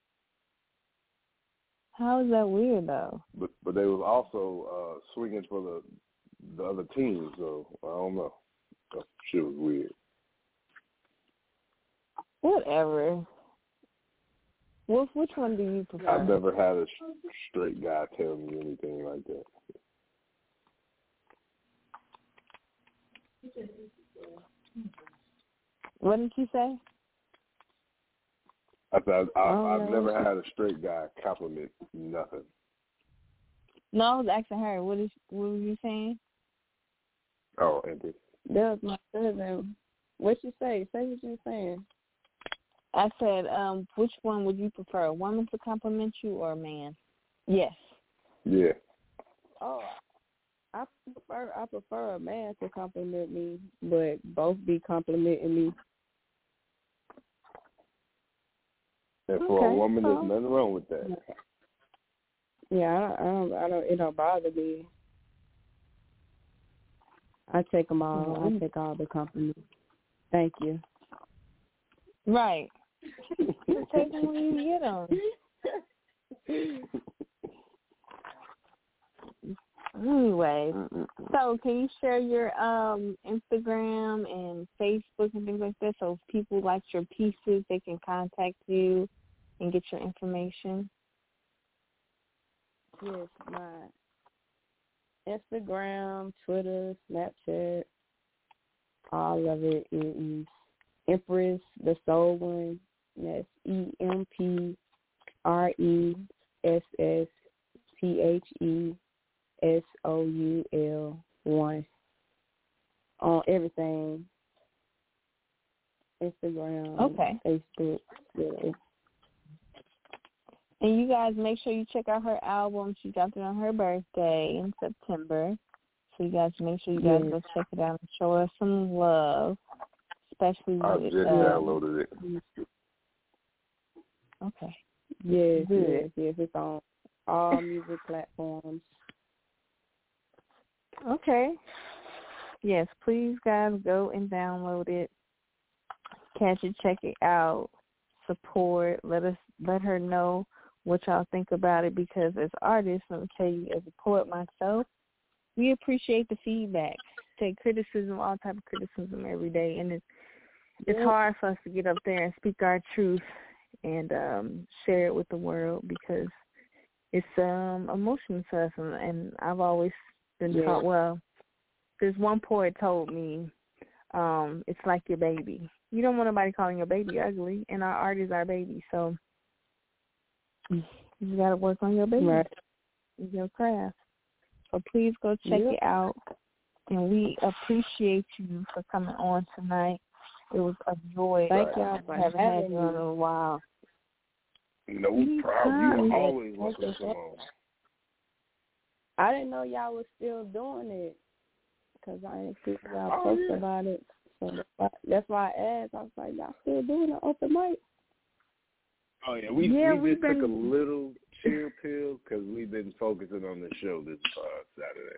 How is that weird, though? But they was also swinging for the other team, so I don't know. That shit was weird. Whatever. Which one do you prefer? I've never had a straight guy tell me anything like that. What did you say? I've never had a straight guy compliment nothing. No, I was asking her. What were you saying? Oh, Empress. That was my cousin. What you say? Say what you're saying. I said, which one would you prefer, a woman to compliment you or a man? Yes. Yeah. Oh, I prefer a man to compliment me, but both be complimenting me. And for a woman, there's nothing wrong with that. Yeah, I don't. It don't bother me. I take them all. I take all the compliments. Thank you. Right. You take them when you get them. Anyway, so can you share your Instagram and Facebook and things like that, so if people like your pieces, they can contact you and get your information? Yes, my Instagram, Twitter, Snapchat, all of it is Empress, the Soul One. That's EMPRESSTHESOUL1 on everything. Instagram, Facebook. Yeah. And you guys make sure you check out her album. She dropped it on her birthday in September. So you guys make sure you guys go check it out and show her some love. Especially I with just downloaded it. Okay. Yes. It's on all music platforms. Okay. Yes, please, guys, go and download it. Catch it, check it out, support. Let her know what y'all think about it, because as artists, let me tell you, as a poet myself, we appreciate the feedback. Take criticism, all type of criticism every day, and it's hard for us to get up there and speak our truth and share it with the world, because it's emotional to us, and I've always been taught, well, there's one poet told me, it's like your baby. You don't want nobody calling your baby ugly, and our art is our baby, so you got to work on your baby, your craft. So please go check it out, and we appreciate you for coming on tonight. It was a joy. Thank y'all for having having you on a while. No problem. You always welcome to come on. I didn't know y'all was still doing it because I didn't see y'all post about it. So that's why I asked. I was like, y'all still doing an open mic? Oh, yeah. We just took a little chill pill because we've been focusing on the show this Saturday.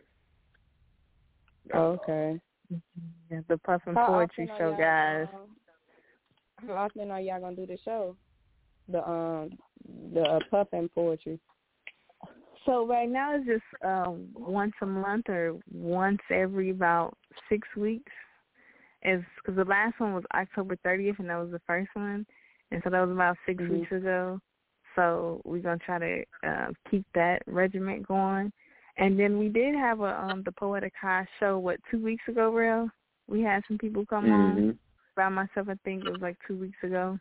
Okay. Yeah, the Puff and Poetry show, guys. How often are y'all going to do the show? The Puff and Poetry. So right now it's just once a month or once every about 6 weeks. Because the last one was October 30th, and that was the first one. And so that was about 6 weeks ago. So we're going to try to keep that regiment going. And then we did have the Poetic High show, 2 weeks ago, Real? We had some people come on. By myself, I think it was like 2 weeks ago.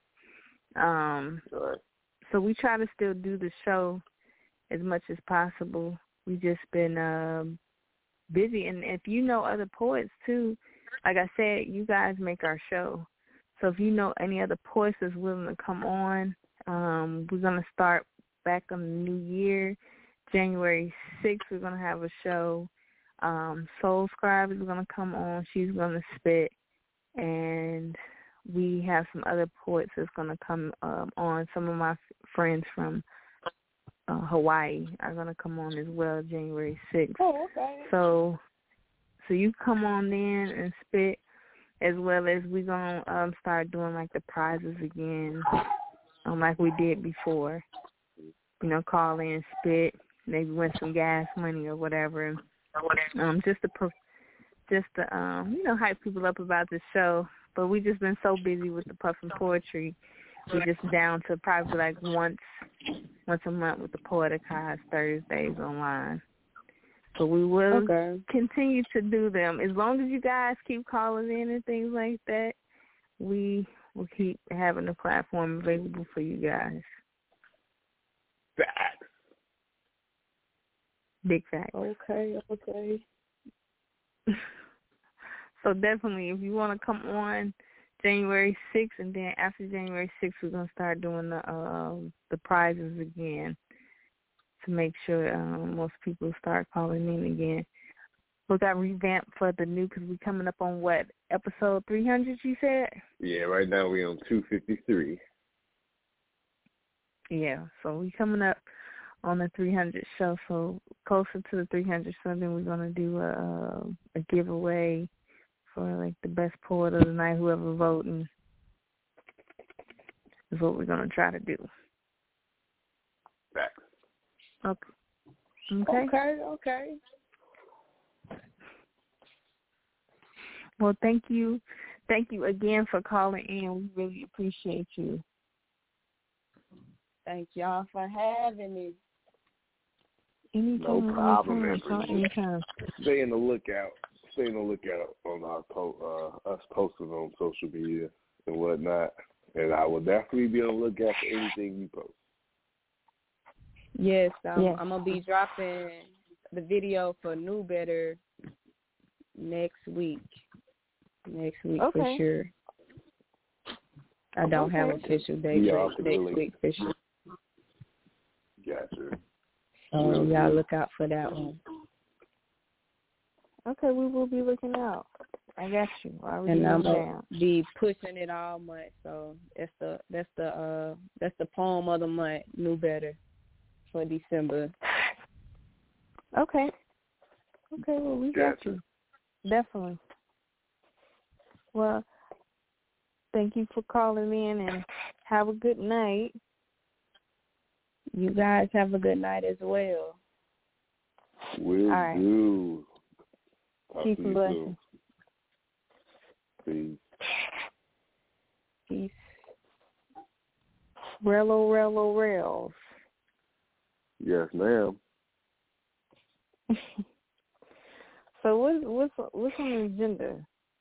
So we try to still do the show as much as possible. We've just been busy. And if you know other poets, too, like I said, you guys make our show. So if you know any other poets that's willing to come on, we're going to start back on the new year. January 6th, we're going to have a show. Soul Scribe is going to come on. She's going to spit. And we have some other poets that's going to come on. Some of my friends from Hawaii are going to come on as well, January 6th. Oh, okay. So you come on in and spit, as well as we're going to start doing, like, the prizes again, like we did before. You know, call in, spit, maybe win some gas money or whatever. Just to hype people up about the show. But we just been so busy with the Puff and Poetry. We're just down to probably like once a month with the Poetic Highs Thursdays online. But we will continue to do them. As long as you guys keep calling in and things like that, we will keep having the platform available for you guys. Facts. Big facts. Okay. So definitely, if you want to come on January 6th, and then after January 6th, we're going to start doing the prizes again to make sure most people start calling in again. We got revamped for the new, because we're coming up on, episode 300, you said? Yeah, right now we're on 253. Yeah, so we're coming up on the 300 show, so closer to the 300 show, then we're going to do a giveaway for, like, the best poet of the night, whoever voting is what we're going to try to do. Facts. Okay. Well, thank you. Thank you again for calling in. We really appreciate you. Thank y'all for having me. Anytime. No problem, man. Anytime. Stay on the lookout on our us posting on social media and whatnot. And I will definitely be on the lookout for anything you post. Yes, I'm going to be dropping the video for New Better next week. For sure. I don't have an official date next week for sure. Gotcha. So y'all look out for that one. Okay, we will be looking out. I got you. And I'm gonna be pushing it all month. So that's the poem of the month, New Better, for December. Okay. Well, we got you. Definitely. Well, thank you for calling in, and have a good night. You guys have a good night as well. Will do. Peace and blessings. Peace. Rails. Yes, ma'am. So what's on the agenda?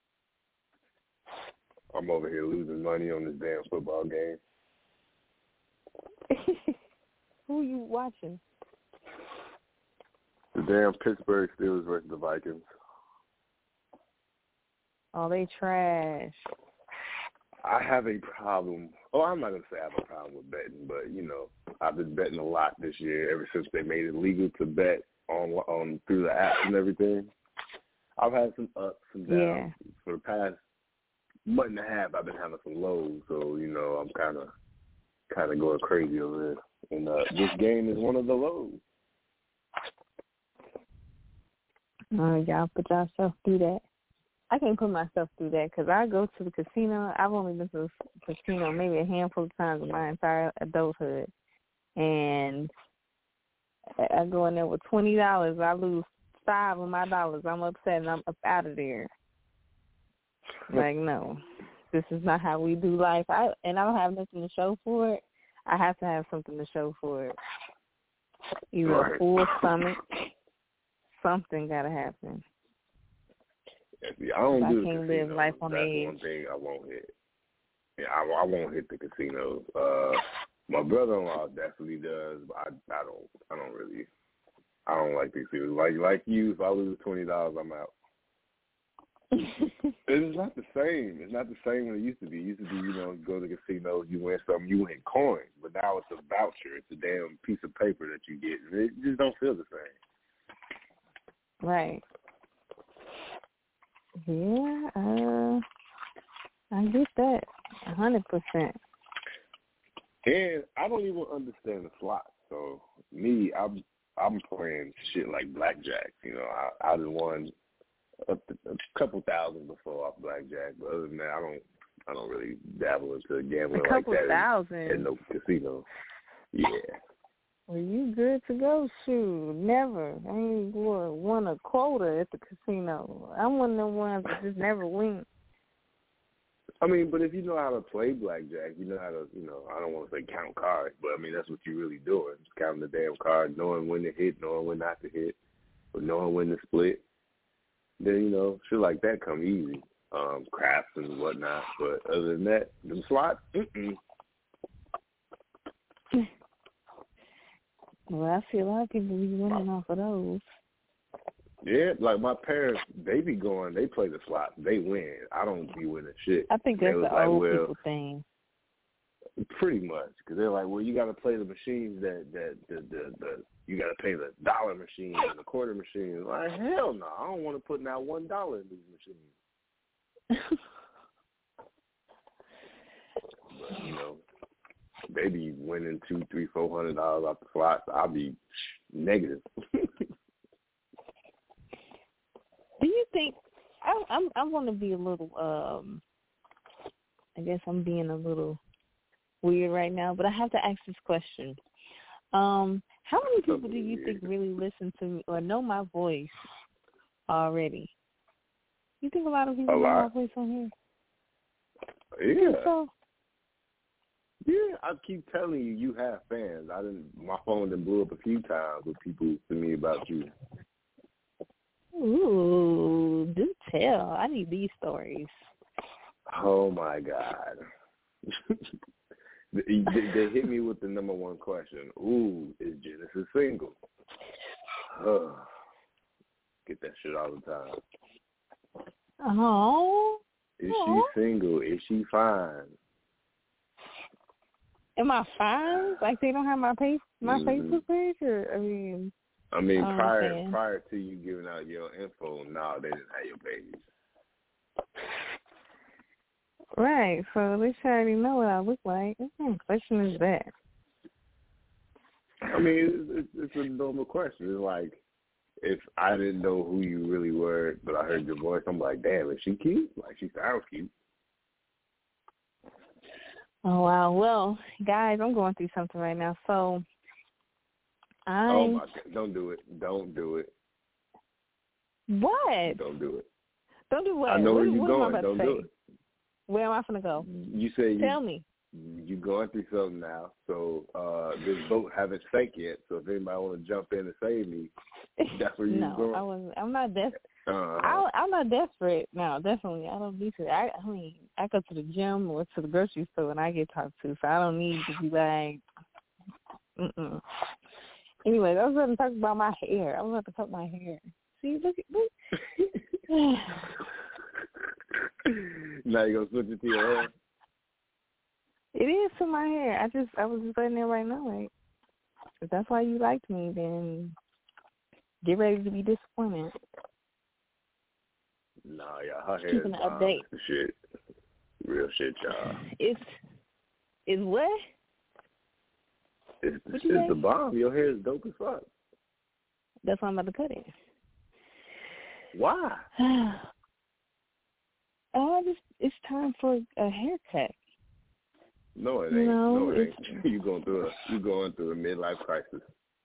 I'm over here losing money on this damn football game. Who you watching? The damn Pittsburgh Steelers versus the Vikings. Oh, they trash. I have a problem I'm not gonna say I have a problem with betting, but I've been betting a lot this year. Ever since they made it legal to bet on through the app and everything, I've had some ups and downs. Yeah. For the past month and a half, I've been having some lows. So I'm kind of going crazy over it. And this game is one of the lows. Y'all put yourself through that. I can't put myself through that because I go to the casino. I've only been to the casino maybe a handful of times in my entire adulthood. And I go in there with $20. I lose $5 of my dollars. I'm upset and I'm up out of there. Like, no, this is not how we do life. I don't have nothing to show for it. I have to have something to show for it. Either a full stomach, something got to happen. See, I don't do the can't casino. live life on the That's edge. one thing I won't hit. Yeah, I won't hit the casinos. My brother-in-law definitely does, but I don't like the casinos. Like you, if I lose $20, I'm out. It's not the same. It's not the same when it used to be. It used to be, you go to the casino, you win something, you win coins. But now it's a voucher. It's a damn piece of paper that you get. It just don't feel the same. Right. Yeah, I get that 100%. And I don't even understand the slots. So me, I'm playing shit like blackjack. I done won a couple thousand before off blackjack, but other than that, I don't really dabble into gambling like that. A couple thousand in no casino. Yeah. Well, you good to go? Shoot, never. I ain't won a quota at the casino. I'm one of them ones that just never win. I mean, but if you know how to play blackjack, you know how to, I don't want to say count cards, but I mean, that's what you're really doing. Just counting the damn cards, knowing when to hit, knowing when not to hit, or knowing when to split. Then, shit like that come easy. Craps and whatnot. But other than that, them slots, Well, I see a lot of people be winning off of those. Yeah, like my parents, they be going, they play the slots, they win. I don't be winning shit. I think that's the old people thing. Pretty much, because they're like, well, you got to play the machines that you got to pay the dollar machine and the quarter machine. Like, hell no, I don't want to put now $1 in these machines. But, they be winning $200, $300, $400 off the slots. I'll be negative. Do you think I want to be a little? I guess I'm being a little weird right now, but I have to ask this question. How many people do you think really listen to me or know my voice already? You think a lot of people know my voice on here? Yeah. So? Yeah, I keep telling you, you have fans. My phone done blew up a few times with people to me about you. Ooh, do tell. I need these stories. Oh my God. They hit me with the number one question. Ooh, is Genesis single? Get that shit all the time. Oh. Is she single? Is she fine? Am I fine? Like they don't have my Facebook page, or I mean, prior to you giving out your info, no, they didn't have your page. Right. So they should already know what I look like. What kind of question is that? I mean, it's a normal question. It's like if I didn't know who you really were, but I heard your voice, I'm like, damn, is she cute? Like she sounds cute. Oh, wow. Well, guys, I'm going through something right now. So, Oh, my God. Don't do it. Don't do it. What? Don't do it. Don't do what? I know where you're going. Don't do it. Where am I going to go? You say Tell me. You're going through something now. So, this boat haven't sank yet. So, if anybody want to jump in and save me, that's where you're going. No, I'm not desperate. I'm not desperate. No, definitely. I don't need to. I mean, I go to the gym or to the grocery store and I get talked to, so I don't need to be like, Anyway, I was going to talk about my hair. I was going to cut my hair. See, look. Now you're going to switch it to your hair? It is to my hair. I was just letting everybody know, like, if that's why you liked me, then get ready to be disappointed. Nah, yeah, her hair Keeping is an update. Shit. Real shit, y'all. It's what? It's the bomb. Your hair is dope as fuck. That's why I'm about to cut it. Why? It's time for a haircut. No, it ain't. No, it ain't. You going through a midlife crisis.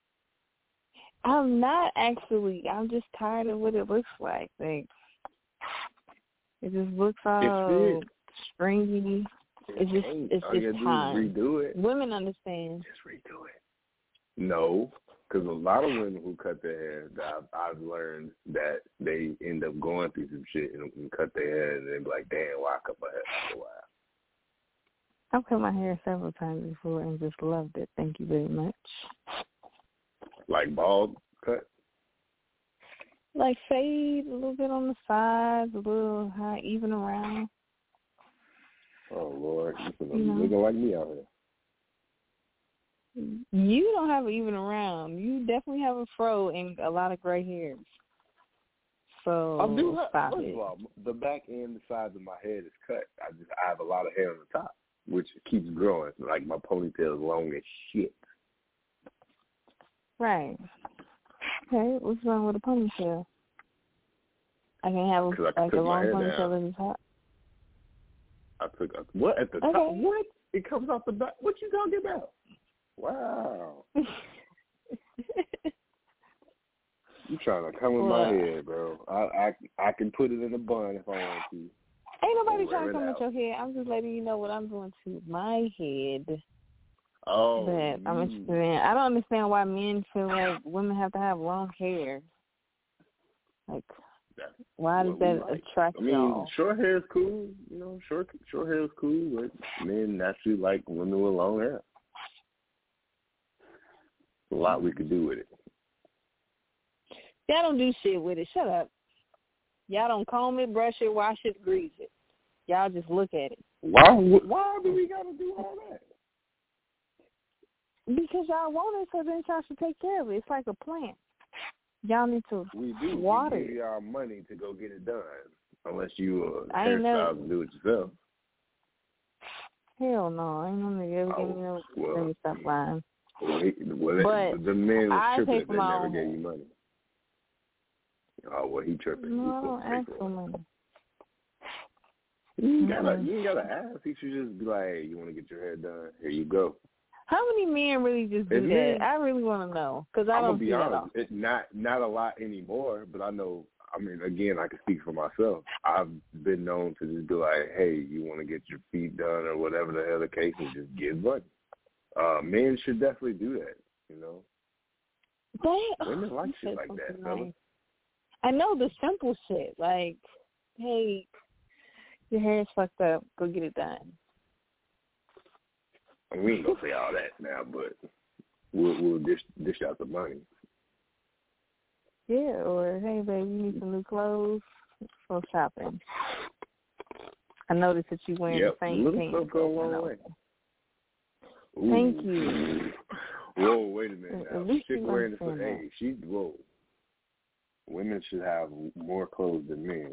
I'm not actually. I'm just tired of what it looks like. Like, it just looks all stringy. It's just time. Redo it. Women understand. Just redo it. No, because a lot of women who cut their hair, I've learned that they end up going through some shit and cut their hair and then be like, damn, why I cut my hair after a while? I've cut my hair several times before and just loved it. Thank you very much. Like bald cut? Like fade, a little bit on the sides, a little high, even around. Oh, Lord. You're looking like me out here. You don't have it even around. You definitely have a fro and a lot of gray hairs. So I do stop first it. of all, the back and the sides of my head is cut. I have a lot of hair on the top, which keeps growing. Like my ponytail is long as shit. Right. Okay, what's wrong with a ponytail? I can have a long ponytail at the top. I took what at the top? What? It comes off the back. What you talking about? Wow. You trying to come in my head, bro. I can put it in a bun if I want to. Ain't nobody trying to come at your head. I'm just letting you know what I'm doing to my head. Oh. That I'm interested in. I don't understand why men feel like women have to have long hair. Like, why does that attract y'all? Short hair is cool. You know, short hair is cool, but men naturally like women with long hair. A lot we could do with it. Y'all don't do shit with it. Shut up. Y'all don't comb it, brush it, wash it, grease it. Y'all just look at it. Why do we got to do all that? Because y'all want it, so then y'all should take care of it. It's like a plant. Y'all need to water it. We give y'all money to go get it done, unless you hairstyle to do it yourself. Hell no. I ain't no nigga ever give me no let me stop lying. But the man was tripping if they never own. gave you money. Oh, well, he tripping. No, ask for money. You ain't gotta ask. He should just be like, hey, you want to get your hair done? Here you go. How many men really just do that? I really want to know, because I don't see that often. It's not a lot anymore, but I know, I mean, again, I can speak for myself. I've been known to just be like, hey, you want to get your feet done or whatever the hell the case is, just give money. Men should definitely do that, you know. Women like shit like that, fellas. I know the simple shit, like, hey, your hair is fucked up, go get it done. We ain't gonna say all that now, but we'll dish out the money. Yeah, or hey, baby, you need some new clothes. Go shopping. I noticed that you wearing the same pants. Go a long way. Thank you. Whoa, wait a minute now. Chick wearing the same. Hey, whoa. Women should have more clothes than men.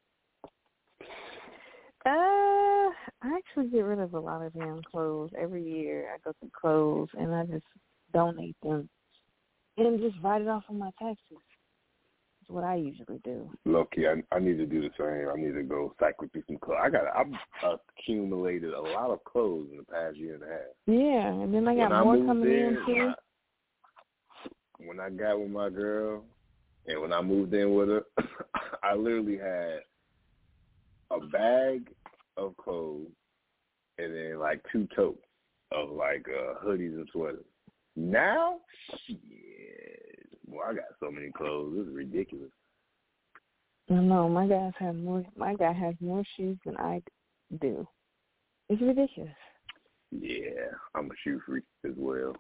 I actually get rid of a lot of damn clothes. Every year I go through clothes and I just donate them and just write it off on my taxes. That's what I usually do. Low-key, I need to do the same. I need to go cycle through some clothes. I've accumulated a lot of clothes in the past year and a half. Yeah, and then I got more coming in too. When I got with my girl and when I moved in with her, I literally had a bag of clothes and then like 2 totes of like hoodies and sweaters. Now, shit, boy, I got so many clothes. This is ridiculous. No, my guy has more shoes than I do. It's ridiculous. Yeah, I'm a shoe freak as well.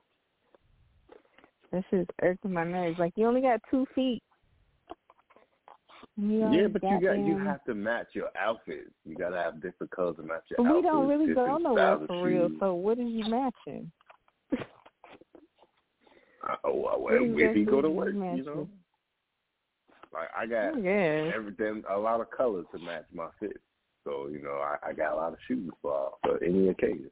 This is irking my nerves. Like, you only got 2 feet. Yeah, but you have to match your outfits. You gotta have different colors to match your outfits. We don't really go nowhere for real. So what are you matching? If you go to work, you know. Like I got everything, a lot of colors to match my fit. So you know, I got a lot of shoes for any occasion.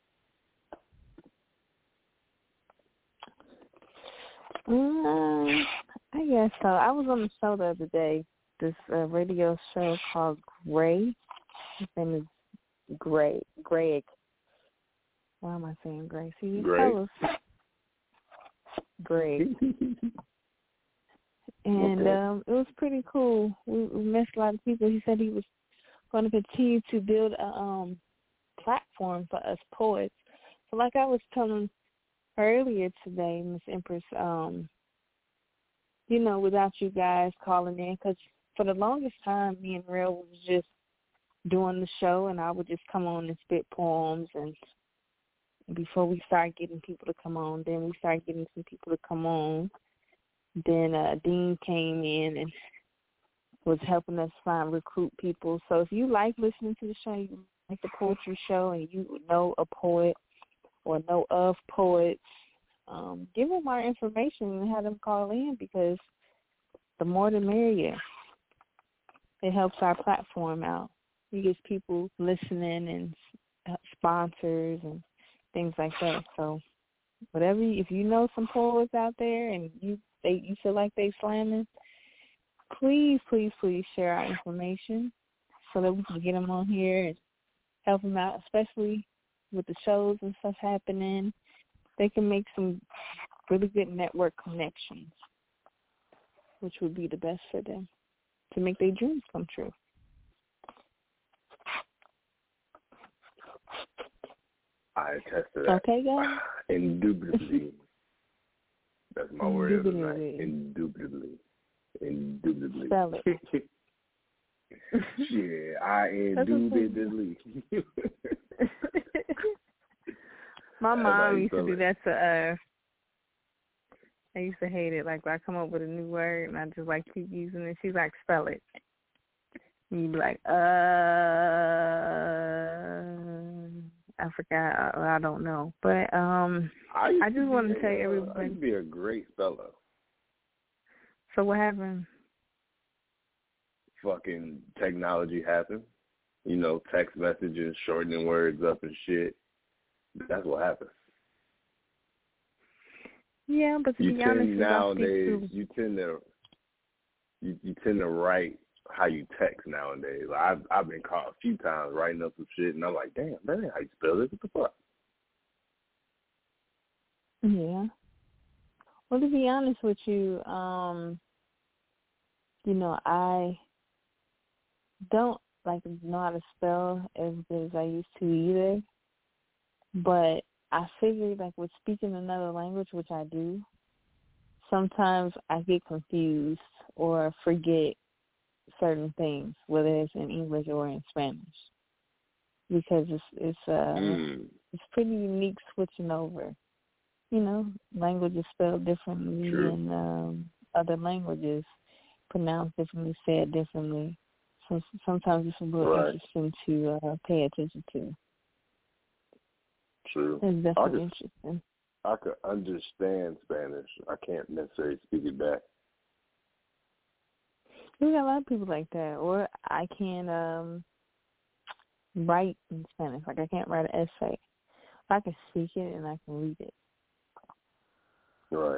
I guess so. I was on the show the other day. This radio show called Gray. His name is Greg. Why am I saying Gray? See, fellas. Greg. And it was pretty cool. We met a lot of people. He said he was going to continue to build a platform for us poets. So like I was telling earlier today, Miss Empress, you know, without you guys calling in, because for the longest time, me and Real was just doing the show, and I would just come on and spit poems, and before we started getting people to come on, then we started getting some people to come on. Then Dean came in and was helping us recruit people. So if you like listening to the show, you like the poetry show, and you know a poet or know of poets, give them our information and have them call in, because the more the merrier. It helps our platform out. It gets people listening and sponsors and things like that. So whatever, if you know some poets out there and you feel like they slamming, please share our information so that we can get them on here and help them out, especially with the shows and stuff happening. They can make some really good network connections, which would be the best for them to make their dreams come true. I attest to that. Okay, guys? Indubitably. That's my word of the night. Indubitably. Spell it. Yeah, I indubitably. My mom used to do that to I used to hate it. Like, I come up with a new word and I just like keep using it. She's like, spell it. And you'd be like, I forgot. I don't know. But I just wanted to tell everybody. I used to be a great speller. So what happened? Fucking technology happened. You know, text messages, shortening words up and shit. That's what happened. Yeah, but to be honest, nowadays you tend to write how you text nowadays. Like, I've been caught a few times writing up some shit, and I'm like, damn, man, how you spell it? What the fuck? Yeah. Well, to be honest with you, you know, I don't know how to spell as good as I used to either. But I figured, with speaking another language, which I do, sometimes I get confused or forget certain things, whether it's in English or in Spanish, because it's pretty unique switching over. You know, language is spelled differently in other languages, pronounced differently, said differently. So sometimes it's a little interesting to pay attention to. True. It's definitely interesting. I could understand Spanish. I can't necessarily speak it back. We got a lot of people like that. Or I can write in Spanish. Like, I can't write an essay. I can speak it and I can read it. Right.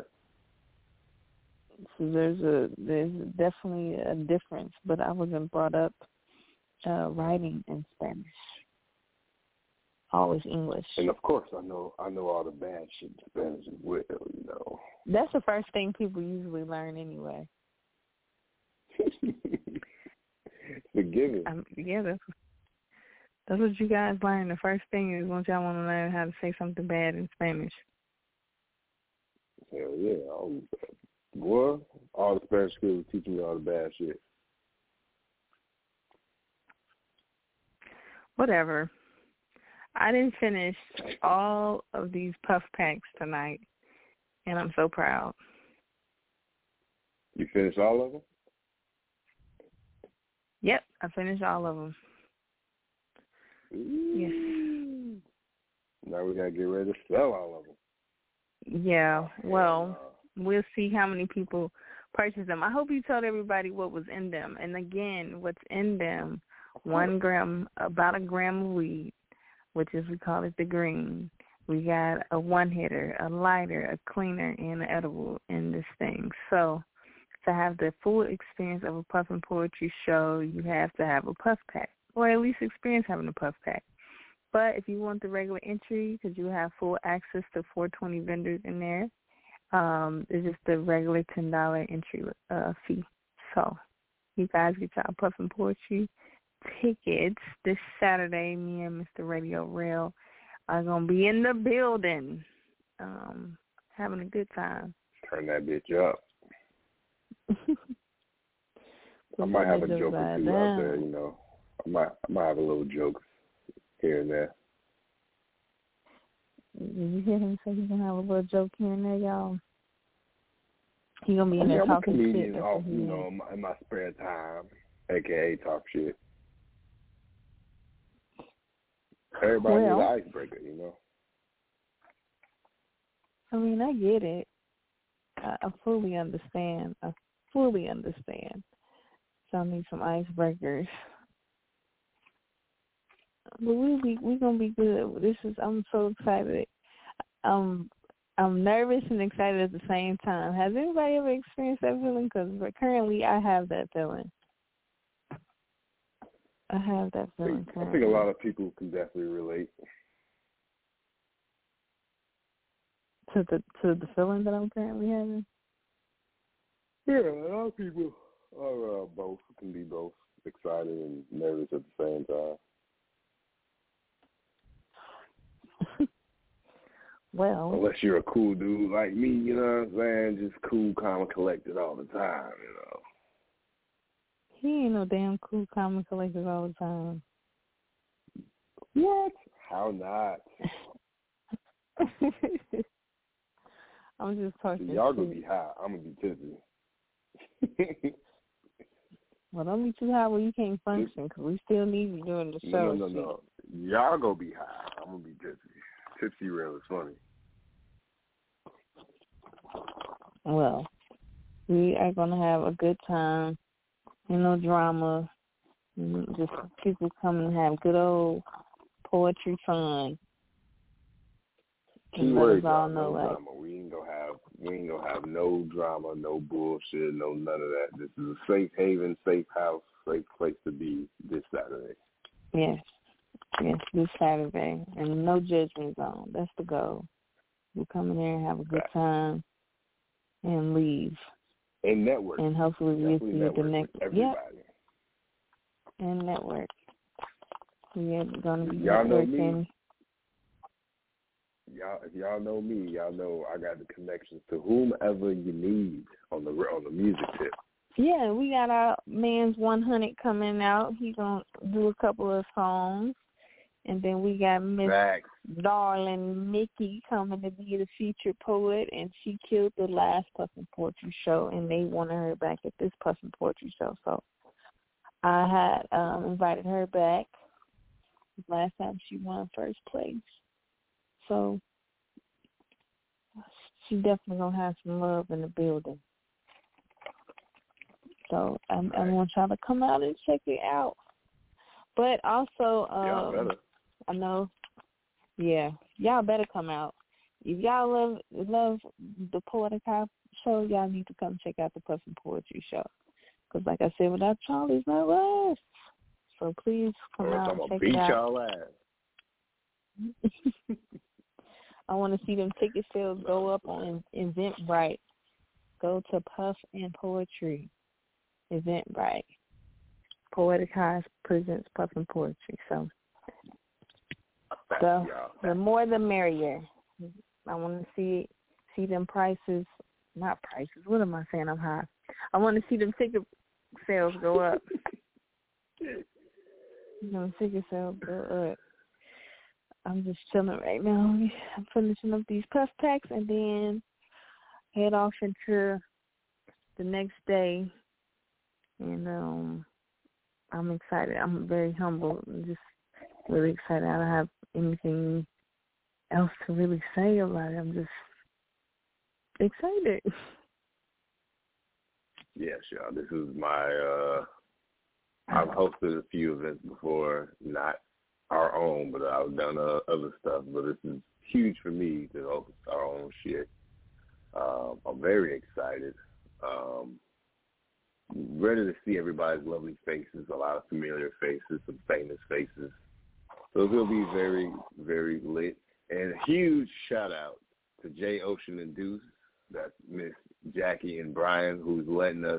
So there's definitely a difference. But I wasn't brought up writing in Spanish. Always English. And of course, I know all the bad shit in Spanish as well. You know. That's the first thing people usually learn anyway. Forgive it. Yeah, that's what you guys learn. The first thing is once y'all want to learn how to say something bad in Spanish. Hell yeah. Boy, all the Spanish schools teaching me all the bad shit. Whatever. I didn't finish all of these puff packs tonight, and I'm so proud. You finished all of them? I finished all of them. Yes. Now we gotta get ready to sell all of them. Yeah. Well, we'll see how many people purchase them. I hope you told everybody what was in them. And again, what's in them: 1 gram, about a gram of weed, which is, we call it the green. We got a 1-hitter, a lighter, a cleaner, and an edible in this thing. So to have the full experience of a Puff and Poetry show, you have to have a puff pack, or at least experience having a puff pack. But if you want the regular entry, because you have full access to 420 vendors in there, it's just the regular $10 entry fee. So you guys get y'all Puff and Poetry tickets this Saturday. Me and Mr. Radio Rail are going to be in the building, having a good time. Turn that bitch up. I might have a joke or two out there, you know. I might have a little joke here and there. Did you hear him say he's going to have a little joke here and there, y'all? He's going to be in there talking shit. I'm a comedian off, you know, in my spare time, a.k.a. talk shit. Everybody needs an icebreaker, you know. I mean, I get it. I fully understand. So I need some icebreakers. But we gonna be good. I'm so excited. I'm nervous and excited at the same time. Has anybody ever experienced that feeling? Because currently I have that feeling. I have that feeling. I think a lot of people can definitely relate to the feeling that I'm currently having. Yeah, a lot of people are both, can be both excited and nervous at the same time. Well, unless you're a cool dude like me, you know what I'm saying? Just cool, calm, and collected all the time, you know. He ain't no damn cool, calm, and collected all the time. What? How not? I'm just talking. Y'all gonna be high. I'm gonna be tipsy. Well, don't be too high where you can't function, because we still need you during the show. No. Y'all gonna be high. I'm gonna be tipsy. Tipsy real is funny. Well, we are gonna have a good time. No drama. Just people come and have good old poetry fun. Keyword all know, no drama. We ain't gonna have no drama, no bullshit, no none of that. This is a safe haven, safe house, safe place to be this Saturday. Yes, this Saturday, and no judgment zone. That's the goal. We come in there and have a good time, and leave. And network. And hopefully we'll see the next. Everybody. And network. We're gonna be y'all networking. Know me. If y'all know me, y'all know I got the connections to whomever you need on the music tip. Yeah, we got our man's 100 coming out. He's gonna do a couple of songs, and then we got Miss Darling Mickey coming to be the featured poet, and she killed the last Puff and Poetry show, and they wanted her back at this Puff and Poetry show. So I had invited her back. Last time she won first place. So she definitely going to have some love in the building. So I want y'all to come out and check it out. But also, I know, y'all better come out. If y'all love the Poetic High show, y'all need to come check out the Puff and Poetry show. Because like I said, without y'all, it's not us. So please come out and check it out. Beat y'all ass. I want to see them ticket sales go up on Eventbrite. Go to Puff and Poetry, Eventbrite. Poetic High presents Puff and Poetry. So the more the merrier. I want to see them prices. Not prices. What am I saying? I'm high. I want to see them ticket sales go up. Ticket sales go up. I'm just chilling right now. I'm finishing up these puff packs and then head off into the next day and I'm excited. I'm very humble. I'm just really excited. I don't have anything else to really say about it. I'm just excited. Yes, y'all. This is my, I've hosted a few events before, not our own, but I've done other stuff. But this is huge for me to host our own shit. I'm very excited. Ready to see everybody's lovely faces, a lot of familiar faces, some famous faces. So it's going to be very, very lit. And a huge shout out to Jay Ocean and Deuce. That's Miss Jackie and Brian, who's letting us,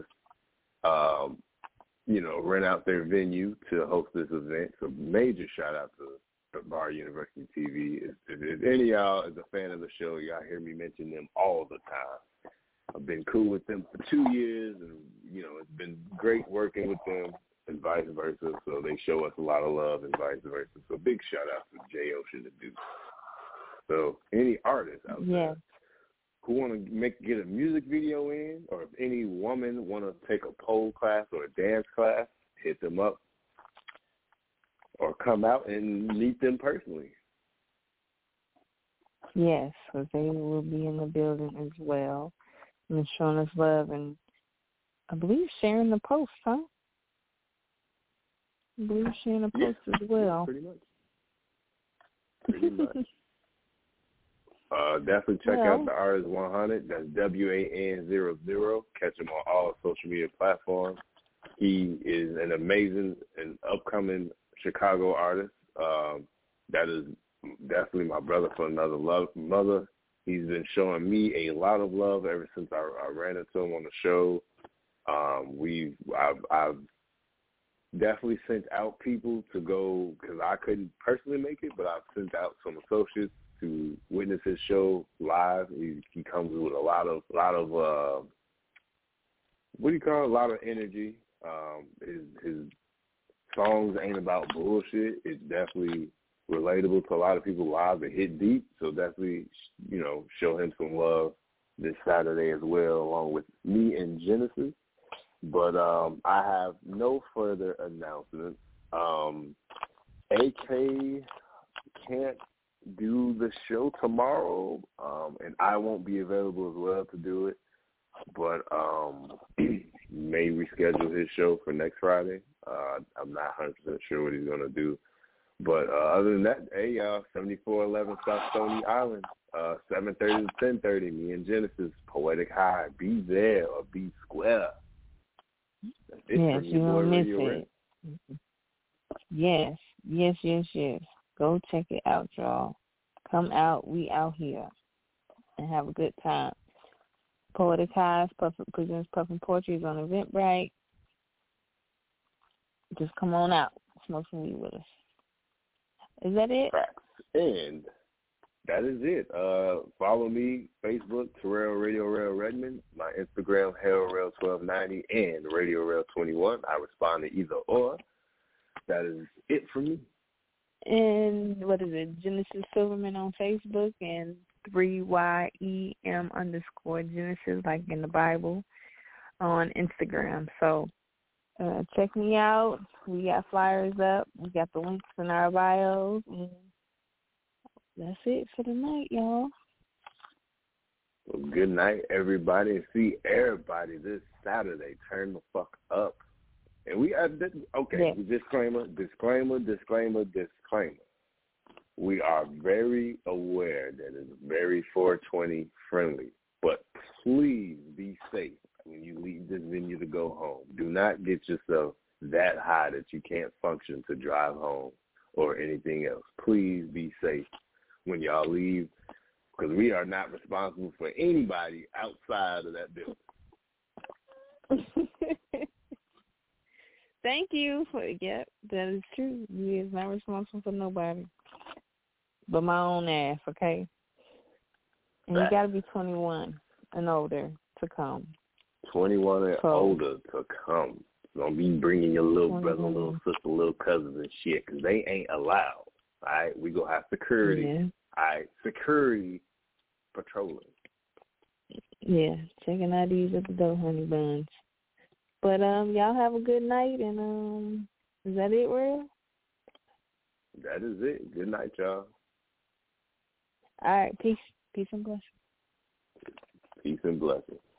rent out their venue to host this event. So major shout out to Bar University TV. If any of y'all is a fan of the show, y'all hear me mention them all the time. I've been cool with them for 2 years, and, it's been great working with them and vice versa. So they show us a lot of love and vice versa. So big shout out to Jay Ocean and Deuce. So any artists out there who want to get a music video in, or if any woman want to take a pole class or a dance class, hit them up or come out and meet them personally. Yes, because they will be in the building as well and showing us love and, I believe, sharing the post, huh? I believe sharing the post as well. Pretty much. Definitely check out the Artist 100. That's WAN00. Catch him on all social media platforms. He is an amazing and upcoming Chicago artist. That is definitely my brother from another mother. He's been showing me a lot of love ever since I ran into him on the show. I've definitely sent out people to go, because I couldn't personally make it, but I've sent out some associates to witness his show live. He comes with a lot of what do you call it? A lot of energy. His songs ain't about bullshit. It's definitely relatable to a lot of people live. It hit deep, so definitely show him some love this Saturday as well, along with me and Genesis. But I have no further announcements. AK can't do the show tomorrow, and I won't be available as well to do it, but may reschedule his show for next Friday. I'm not 100% sure what he's going to do, but other than that, hey, 7411 South Stony Island, 7:30 to 10:30, me and Genesis, Poetic High. Be there or be square. That's it. Yes, you won't miss it. Yes. Go check it out, y'all. Come out. We out here. And have a good time. Poetic Highs presents Puffin Poetry on Eventbrite. Just come on out. Smoke some weed with us. Is that it? And that is it. Follow me, Facebook, Terrell Radio Rail Redmond, my Instagram, HellRail1290, and Radio Rail 21. I respond to either or. That is it for me. And what is it? Genesis Silverman on Facebook and 3YEM_Genesis, like in the Bible, on Instagram. So check me out. We got flyers up. We got the links in our bios. And that's it for the night, y'all. Well, good night, everybody. And see everybody this Saturday. Turn the fuck up. And we disclaimer. We are very aware that it's very 420 friendly, but please be safe when you leave this venue to go home. Do not get yourself that high that you can't function to drive home or anything else. Please be safe when y'all leave, because we are not responsible for anybody outside of that building. Thank you that is true. We is not responsible for nobody but my own ass, okay? And you got to be 21 and older to come. 21 and older to come. Don't be bringing your little brother, little sister, little cousins and shit, because they ain't allowed, all right? We going to have security, all right? Security patrolling. Yeah, checking IDs at the door, honey buns. But y'all have a good night, and Is that it, Real? That is it. Good night, y'all. All right, peace. Peace and blessings. Peace and blessings.